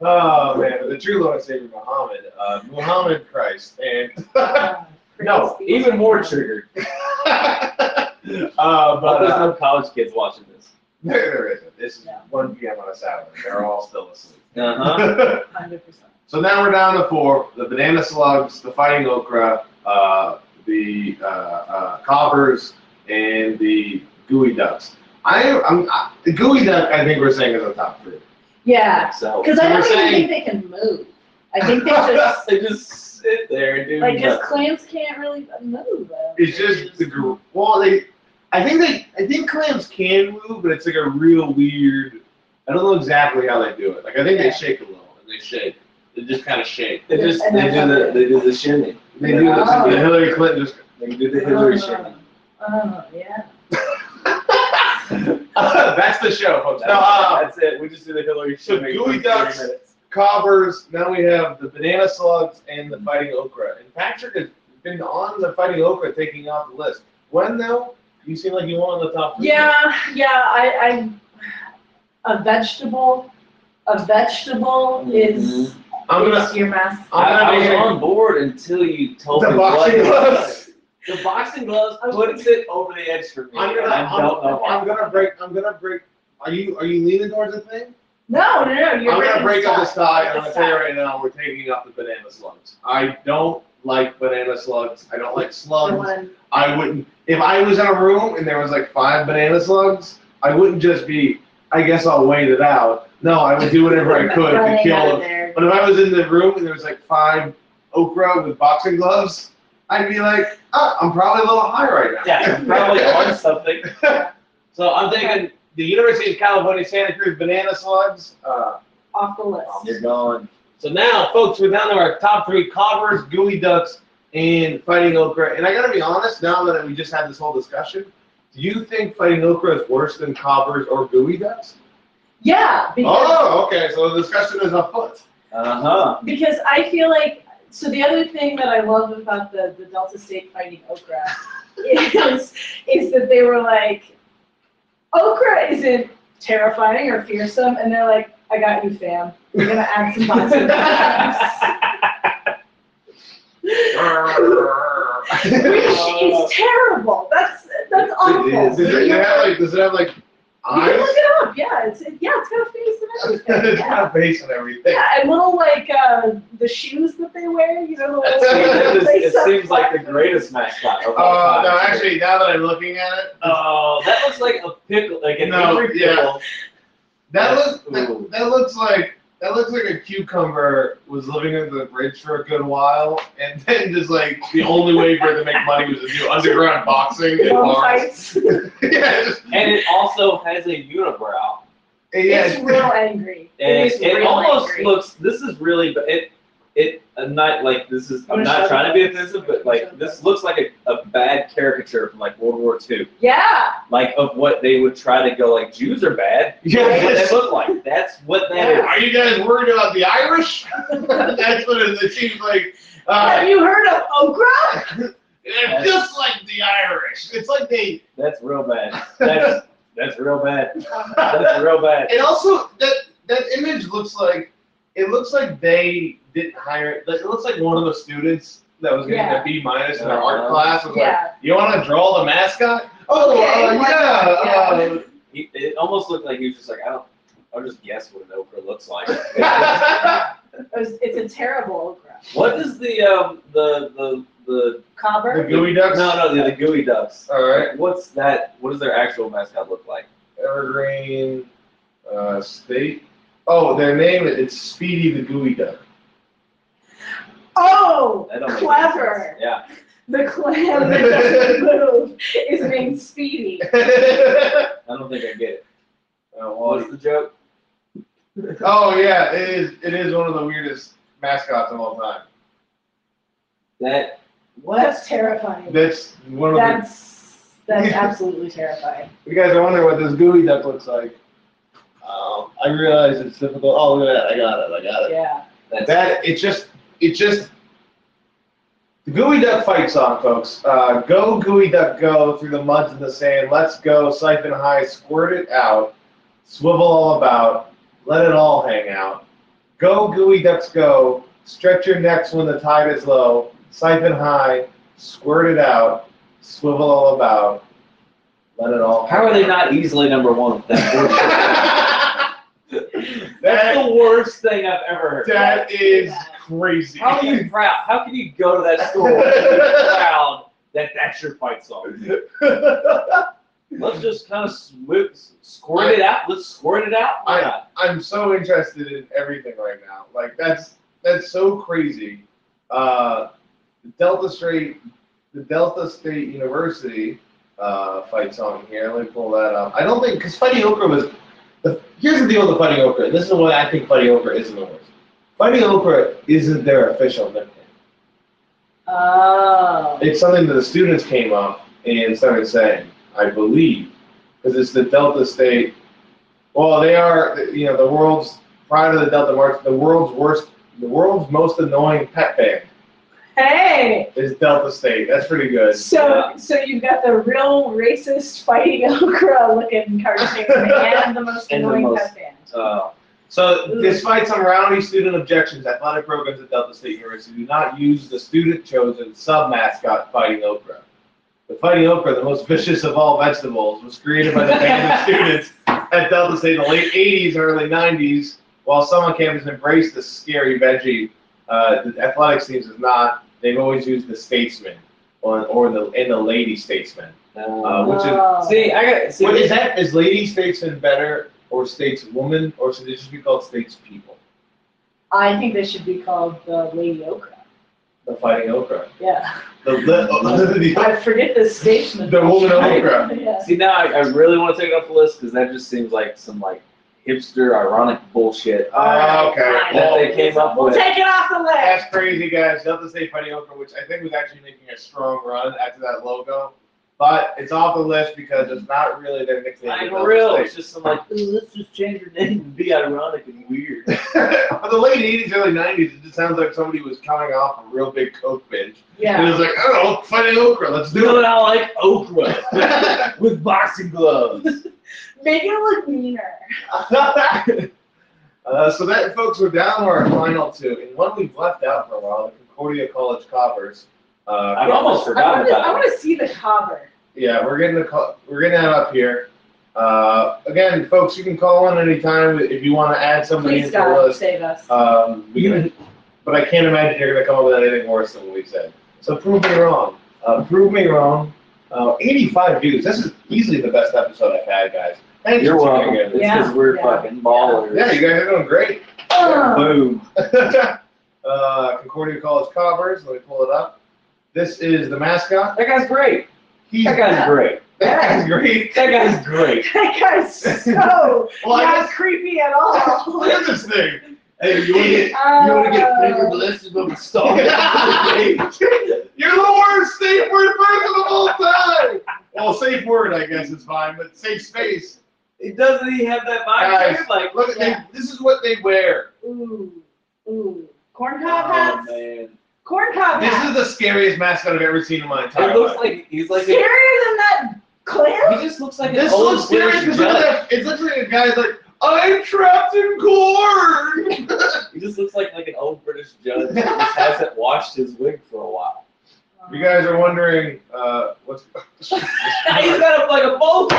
Oh man, but the true Lord and Savior Muhammad, uh, Muhammad Christ, and Uh, No, praise be Even to more God. triggered. uh, But but there's uh, no college kids watching this. there, there isn't. This is No. one p m on a Saturday. They're all still asleep. Uh-huh. one hundred percent. So now we're down to four: the banana slugs, the fighting okra, uh, the uh, uh, cobbers, and the gooey ducks. I, I'm I, the gooey duck. I think we're saying is the top three. Yeah, So because I So we're don't even saying- think they can move. I think they just they just sit there and do like because nothing. clams can't really move. though. It's just the gr- well, they. I think they. I think clams can move, but it's like a real weird. I don't know exactly how they do it. Like I think Yeah. they shake a little, and they shake. They just kind of shake. They just And they that's do how the they- they do the shimmy. They do this. Oh. The Hillary Clinton just. They do the Hillary Oh, shimmy. Oh yeah. That's the show, folks. No, uh, That's it. We just do the Hillary So shimmy. gooey for ducks- thirty minutes. cobbers. Now we have the banana slugs and the fighting okra. And Patrick has been on the fighting okra, taking off the list. When though? You seem like you want on the top three. Yeah, yeah. I, I a vegetable. A vegetable is I'm gonna. is your mass. I'm I, I gonna was make it- on board until you told The me what boxing it gloves. was. The boxing gloves puts it over the edge for me. I'm and gonna. I don't I'm, know I'm why. gonna break. I'm gonna break. Are you Are you leaning towards the thing? No, no, no. You're I'm gonna breaking break up the side. side, and I'm The gonna tell you side. right now, we're taking up the banana slugs. I don't like banana slugs. I don't like The slugs. one- I wouldn't. If I was in a room and there was like five banana slugs, I wouldn't just be. I guess I'll wait it out. No, I would do whatever I could to running out kill of them. there. But if I was in the room and there was like five okra with boxing gloves, I'd be like, oh, I'm probably a little high right now. Yeah, probably on something. So I'm thinking the University of California, Santa Cruz banana slugs. Uh, Off the list. You're going. so now, folks, we're down to our top three: cobbers, gooey ducks, and fighting okra. And I gotta be honest, now that we just had this whole discussion, do you think fighting okra is worse than cobbers or gooey ducks? Yeah, because, Oh, okay. So the discussion is afoot. Uh huh. because I feel like, so the other thing that I love about the, the Delta State Fighting Okra is, is that they were like, okra isn't terrifying or fearsome, and they're like, I got you, fam. We're gonna add some positive vibes. Which is terrible. That's that's awful. Does it, have like, does it have like You can eyes? look it up. Yeah, it's it, yeah, it's got a face and everything. It's Yeah. got a face and everything. Yeah, and little like uh, the shoes that they wear, you know, the It little seems- it seems like the greatest mascot of all Uh, time. no, actually, now that I'm looking at it, Oh, that looks like a pickle, like an No, angry yeah. pickle. that looks Ooh. that, that looks like that looks like a cucumber was living under the bridge for a good while, and then just like the only way for it to make money was to do underground boxing and long bars. fights. yeah, just, And it also has a unibrow. yeah. It's real angry. And it is it real almost angry. looks, this is really, but it, it, I'm not like, this is, I'm wanna not show trying to them? be offensive, but like, this looks like a, a bad caricature from like World War Two. Yeah. Like of what they would try to go like, Jews are bad. That's what they look like. That's what that is. Are you guys worried about the Irish? That's what it, it seems like. Uh, Have you heard of okra? they're just like the Irish. It's like they. That's real bad. That's, that's real bad. That's real bad. And also, that that image looks like it looks like they didn't hire. Like, it looks like one of the students that was getting Yeah. a B minus in their Uh-huh. art class was like, Yeah. "You want to draw the mascot?" Oh, Okay, uh, why yeah. not? Uh, He, it almost looked like he was just like, I don't, I'll just guess what an okra looks like. It was, it's a terrible okra. What is the um the the the Cobber? the gooey ducks. no no the, the gooey ducks? All right. What's that? What does their actual mascot look like? Evergreen uh, State. Oh, their name it's Speedy the Gooey Duck. Oh, That don't make any clever. sense. Yeah. The clam that doesn't move is named Speedy. I don't think I get it. Oh, well, What's the joke? oh yeah, it is. It is one of the weirdest mascots of all time. That what? That's terrifying. That's one of That's that's absolutely terrifying. the. You guys are wondering what this gooey duck looks like. Um, I realize it's difficult. Oh, look at that! I got it! I got it. Yeah. That's That it just it just the gooey duck fight song, folks. Uh, go gooey duck, go through the muds and the sand. Let's go, siphon high, squirt it out, swivel all about, let it all hang out. Go gooey ducks, go. Stretch your necks when the tide is low. Siphon high, squirt it out, swivel all about, let it all. How are they not easily number one with that bullshit? That's that, the worst thing I've ever heard. that is crazy. How are you proud? How can you go to that school and be proud that that's your fight song? Let's just kind of swi- squirt it out. Let's squirt it out. Why not? I'm so interested in everything right now. Like that's that's so crazy. Uh, the Delta State, the Delta State University uh, fight song here. Let me pull that up. I don't think because Fighting Okra was. The, here's the deal with the Fighting Okra. This is why I think Fighting Okra isn't the worst. Fighting Okra isn't their official nickname. Oh. It's something that the students came up and started saying, I believe, because it's the Delta State. Well, they are, you know, the world's prior to the Delta March, the world's worst, the world's most annoying pet band Hey. is Delta State. That's pretty good. So so you've got the real racist Fighting Okra looking cartoon and the most And the annoying most- pet band. Uh, So, despite some rowdy student objections, athletic programs at Delta State University do not use the student-chosen sub-mascot Fighting Okra. The Fighting Okra, the most vicious of all vegetables, was created by the band of students at Delta State in the late eighties and early nineties. While some on campus embraced the scary veggie, uh, the athletics teams has not. They've always used the Statesman or, or the and the Lady Statesman. Uh, which is Oh. see, I got see. what is that? Is Lady Statesman better or Stateswoman, or should it just be called Statespeople? I think they should be called the Lady Okra. The Fighting Okra. Yeah. The, the, the, I forget this station. The woman okra. Yeah. See, now I, I really want to take it off the list because that just seems like some like hipster, ironic bullshit Oh, okay. Fine. that Well, they came up We'll with. take it off the list. that's crazy, guys. Delta State Fighting Okra, which I think was actually making a strong run after that logo. But it's off the list because it's not really their nickname. Like Delta real, State. it's just some like, "Ooh, let's just change your name and be ironic and weird. the late eighties, early nineties, it just sounds like somebody was coming off a real big Coke binge. And Yeah. it was like, oh, Fighting Okra, let's You know do what it. I like? Okra with boxing gloves. Make it look meaner. uh, so that, folks, we're down to our final two. And one we've left out for a while, the Concordia College Coppers. Uh, I've almost I forgotten want to. I about want it. to see the cover. Yeah, we're getting the co- we're getting that up here. Uh, again, folks, you can call in anytime if you want to add somebody Please, into the God, list. save us. Um, we can, but I can't imagine you're going to come up with anything worse than what we said. So prove me wrong. Uh, prove me wrong. Uh, eighty-five views. This is easily the best episode I've had, guys. Thanks You're for welcome. tuning It's in. because Yeah, we're yeah, fucking ballers. Yeah, you guys are doing great. Oh. Boom. uh, Concordia College Coppers. Let me pull it up. This is the mascot. That guy's great. He's That guy's great. that guy's great. That guy's great. That guy's so Well, I not guess- creepy at all. Look at this thing. Hey, you want to get Uh, blessed with a star? You're the worst safe word person of all time. Well, safe word, I guess, is fine, but safe space. It doesn't he have that vibe? Guys, dude? Like, look at Yeah. they, this is what they wear. Ooh, ooh. Corn cob oh hats. man. Corn cob This hats. is the scariest mascot I've ever seen in my entire It looks life. like he's like Scarier a, than that clam. he just looks like This an old looks scary British because look at judge. that. It's literally a guy's like, I'm trapped in corn. He just looks like like an old British judge that just hasn't washed his wig for a while. If you guys are wondering, uh, what's He's got a, like a bowl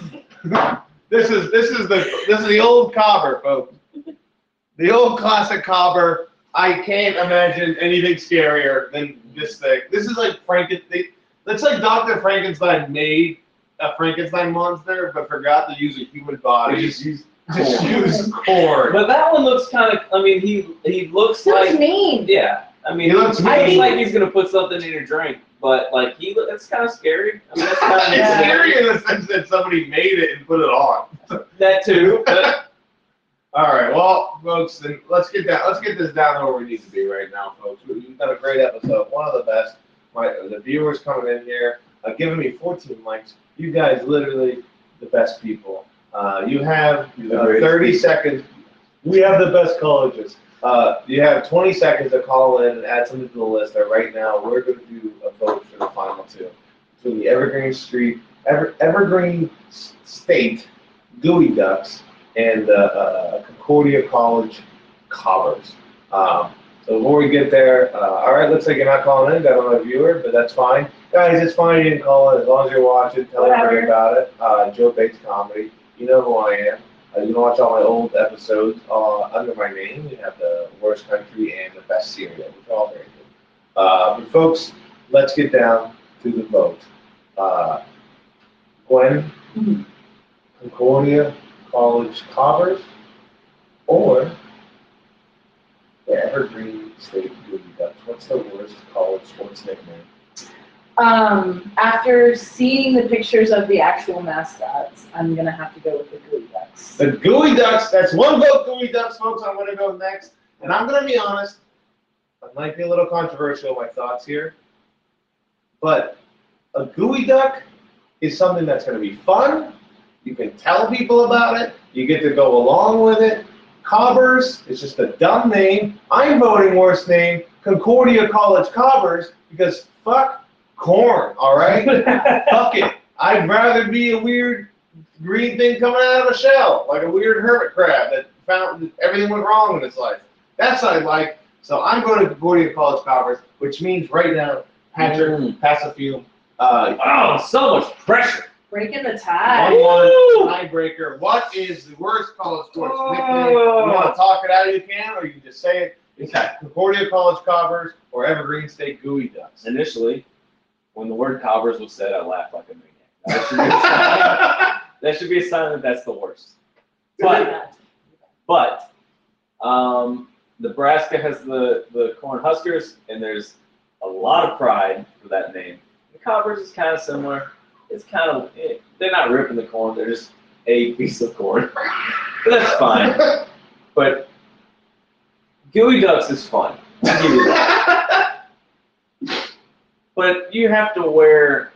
cut. this is this is the this is the old cobber, folks. The old classic cobber. I can't imagine anything scarier than this thing. This is like Frankenstein. It's like Doctor Frankenstein made a Frankenstein monster, but forgot to use a human body. They just use Just corn. use corn. But that one looks kind of. I mean, he he looks Looks like. mean. Yeah. I mean, He looks I mean. looks like he's gonna put something in your drink, but like he, look- that's kind of scary. I mean, that's kind of It's scary in the sense that somebody made it and put it on. That too. But All right, well, folks, then let's get down. Let's get this down to where we need to be right now, folks. We- We've done a great episode, one of the best. My the viewers coming in here, uh, giving me fourteen likes. You guys, literally the best people. Uh, you have You're the uh, greatest thirty people. seconds. We have the best colleges. Uh, you have twenty seconds to call in and add something to the list. And right now, we're going to do a vote for the final two between the Evergreen Street, Ever, Evergreen S- State Gooey Ducks and uh, uh, Concordia College Cobbers. Um, so before we get there, uh, all right, looks like you're not calling in. Got another viewer, but that's fine. Guys, it's fine. You didn't call in as long as you're watching. Tell everybody Whatever. about it. Uh, Joe Bates Comedy. You know who I am. Uh, you can watch all my old episodes uh, under my name. We have the worst country and the best cereal, which are all very good. Uh, but folks, let's get down to the vote. Uh, Gwen, Mhm. Concordia College Cobbers, or the Evergreen State Gooey Ducks. What's the worst college sports nickname? Um, after seeing the pictures of the actual mascots, I'm gonna have to go with the Gooey Ducks. The Gooey Ducks. That's one vote, Gooey Ducks, folks. I'm going to go next. And I'm going to be honest. I might be a little controversial in my thoughts here. But a Gooey Duck is something that's going to be fun. You can tell people about it. You get to go along with it. Cobbers is just a dumb name. I'm voting worst name, Concordia College Cobbers, because fuck corn, all right? Fuck it. I'd rather be a weird green thing coming out of a shell, like a weird hermit crab that found that everything went wrong in its life. That's what I like. So I'm going to Concordia College Cobbers, which means right now, Patrick, Mm. pass a few. Uh, oh, so much pressure. Breaking the tie. one Woo! one tiebreaker. What is the worst college sports Oh. nickname? You want to talk it out, you can, or you can just say it. It's Okay. Concordia College Cobbers or Evergreen State Gooey Ducks. Initially, when the word cobbers was said, I laughed like a maniac. That should be a sign, that, should be a sign that that's the worst. But, but, um, Nebraska has the, the Cornhuskers, and there's a lot of pride for that name. The Coppers is kind of similar. It's kind of, eh, they're not ripping the corn, they're just a piece of corn. But that's fine. But Gooey Ducks is fun. I'll give you that. But you have to wear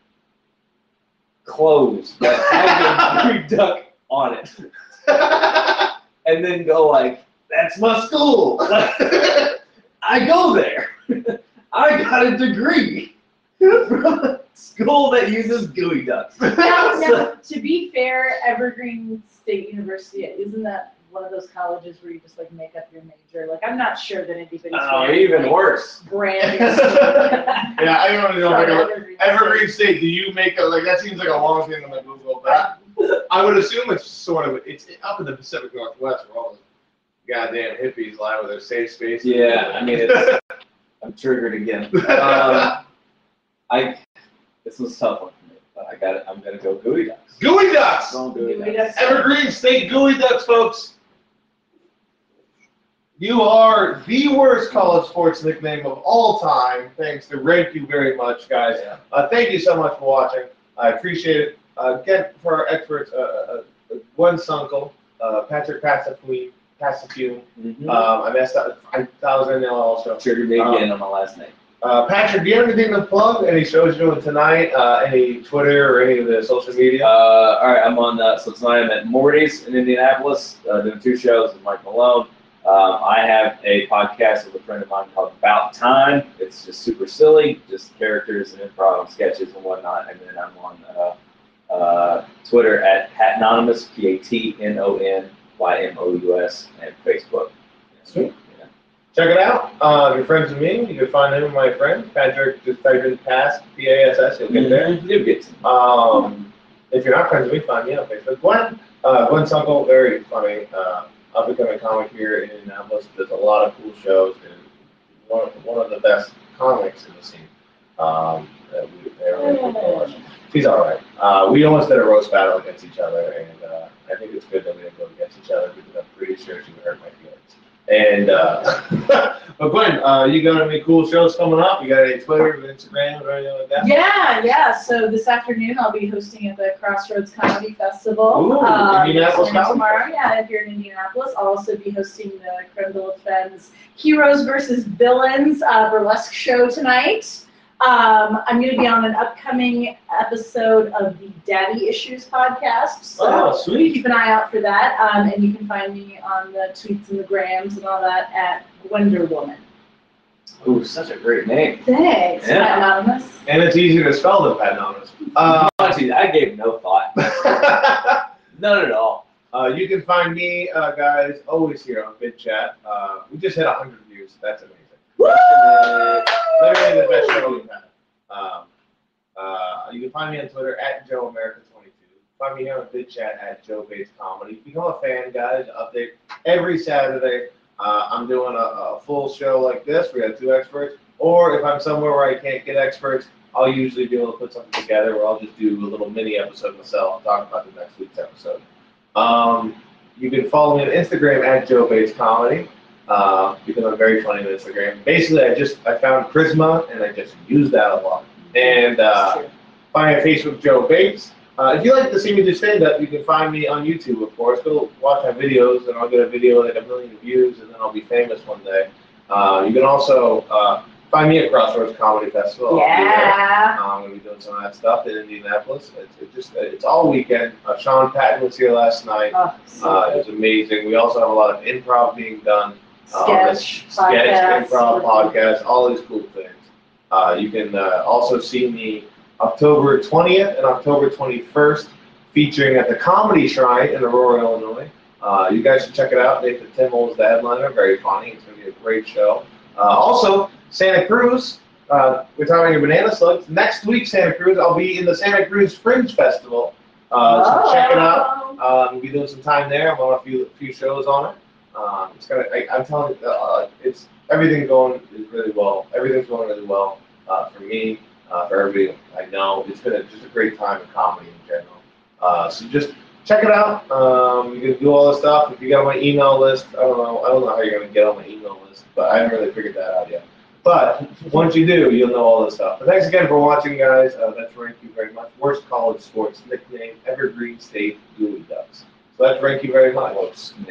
clothes that have a Gooey Duck on it. And then go like, that's my school. I go there. I got a degree from a school that uses Gooey Ducks. Now, now, to be fair, Evergreen State University, isn't that one of those colleges where you just like make up your major? Like, I'm not sure that anybody's Oh, wearing, even like, worse. branding. Yeah, I don't know. Like a, Evergreen Evergreen State, do you make a, like, that seems like a long thing on my Google, but I would assume it's sort of, it's up in the Pacific Northwest where all those goddamn hippies lie with their safe space. Yeah, I mean, it's, I'm triggered again. Um, I, this was a tough one for me, but I got it. I'm going to go Gooey Ducks. Gooey Ducks! Going Gooey Gooey Ducks. Ducks. Evergreen State Gooey Ducks, folks. You are the worst college sports nickname of all time. Thanks to Thank you very much, guys. Yeah. Uh, thank you so much for watching. I appreciate it. Uh, again, for our experts, uh, uh, Gwen Sunkel, uh, Patrick Passafume, Passafume. Mm-hmm. Um, I messed up. I, I was in there also. Triggered me again on my last name. Uh, Patrick, do you have anything to plug? Any shows you're doing tonight? Uh, any Twitter or any of the social media? Uh, all right, I'm on, uh, so tonight I'm at Morty's in Indianapolis, uh, doing two shows with Mike Malone. Um, I have a podcast with a friend of mine called About Time. It's just super silly, just characters and improv and sketches and whatnot. And then I'm on uh, uh, Twitter at Patnonymous, P A T N O N Y M O U S, and Facebook. Sweet. Check it out. Uh, if you're friends with me, you can find him and my friend. Patrick, just type in PASS, P A S S, you'll get there. Mm-hmm. You'll get to me. Um, if you're not friends with me, find me on Facebook. Gwen, uh, Gwen Sunkel, very funny. Uh, up and coming comic here in Indianapolis. There's a lot of cool shows and one, one of the best comics in the scene. Um, that we, they're really cool to watch. She's all right. Uh, we almost did a roast battle against each other, and uh, I think it's good that we didn't go against each other because I'm pretty sure she would hurt my feelings. And uh, but Gwen, uh, you got any cool shows coming up? You got any Twitter, Instagram, or anything like that? Yeah, yeah. So this afternoon I'll be hosting at the Crossroads Comedy Festival. Ooh, um, Indianapolis starting Comedy tomorrow. Yeah, if you're in Indianapolis, I'll also be hosting the Creme de la Femmes Heroes versus Villains uh, burlesque show tonight. Um, I'm going to be on an upcoming episode of the Daddy Issues podcast, so Oh, sweet. keep an eye out for that. Um, and you can find me on the tweets and the grams and all that at Gwender Woman. Ooh, such a great name. Thanks, Yeah. Anonymous. And it's easier to spell than Patnonymous. Uh, Honestly, I gave no thought. None at all. uh, you can find me, uh, guys, always here on VidChat. Uh, we just hit one hundred views. That's amazing. Woo! Literally the best show we've had. Um, uh, you can find me on Twitter at Joe America twenty-two. Find me here on VidChat at Joe Bates Comedy. Become a fan, guys. Update every Saturday. Uh, I'm doing a, a full show like this. We have two experts. Or if I'm somewhere where I can't get experts, I'll usually be able to put something together where I'll just do a little mini episode myself, talk about the next week's episode. Um, you can follow me on Instagram at Joe Bates Comedy. Uh, because I'm very funny on Instagram. Basically, I just I found charisma and I just use that a lot. And uh, find me on Facebook, Joe Bates. Uh, if you like to see me do stand-up, you can find me on YouTube, of course. Go watch my videos, and I'll get a video like a million views, and then I'll be famous one day. Uh, you can also uh, find me at Crossroads Comedy Festival. I'll be there. Yeah. I'm going to be doing some of that stuff in Indianapolis. It's, it just it's all weekend. Uh, Sean Patton was here last night. Oh, so Uh, it good. was amazing. We also have a lot of improv being done. Sketch, uh, sketch, podcast. improv, podcast, all these cool things. Uh, you can uh, also see me October twentieth and October twenty-first featuring at the Comedy Shrine in Aurora, Illinois. Uh, you guys should check it out. Nathan Timmel is the headliner. Very funny. It's going to be a great show. Uh, also, Santa Cruz. Uh, we're talking about Banana Slugs. Next week, Santa Cruz, I'll be in the Santa Cruz Fringe Festival. Uh, so check it out. Uh, we'll be doing some time there. I'm on a few few shows on it. Um, it's gonna. I, I'm telling you, uh, it's everything's going is really well. Everything's going really well uh, for me, uh, for everybody I know. It's been a, just a great time in comedy in general. Uh, so just check it out. Um, you can do all this stuff. If you got on my email list, I don't know. I don't know how you're gonna get on my email list, but I haven't really figured that out yet. But once you do, you'll know all this stuff. But thanks again for watching, guys. Uh, that's Thank you very much. Worst college sports nickname, Evergreen State Gooey Ducks. So that's Thank you very much.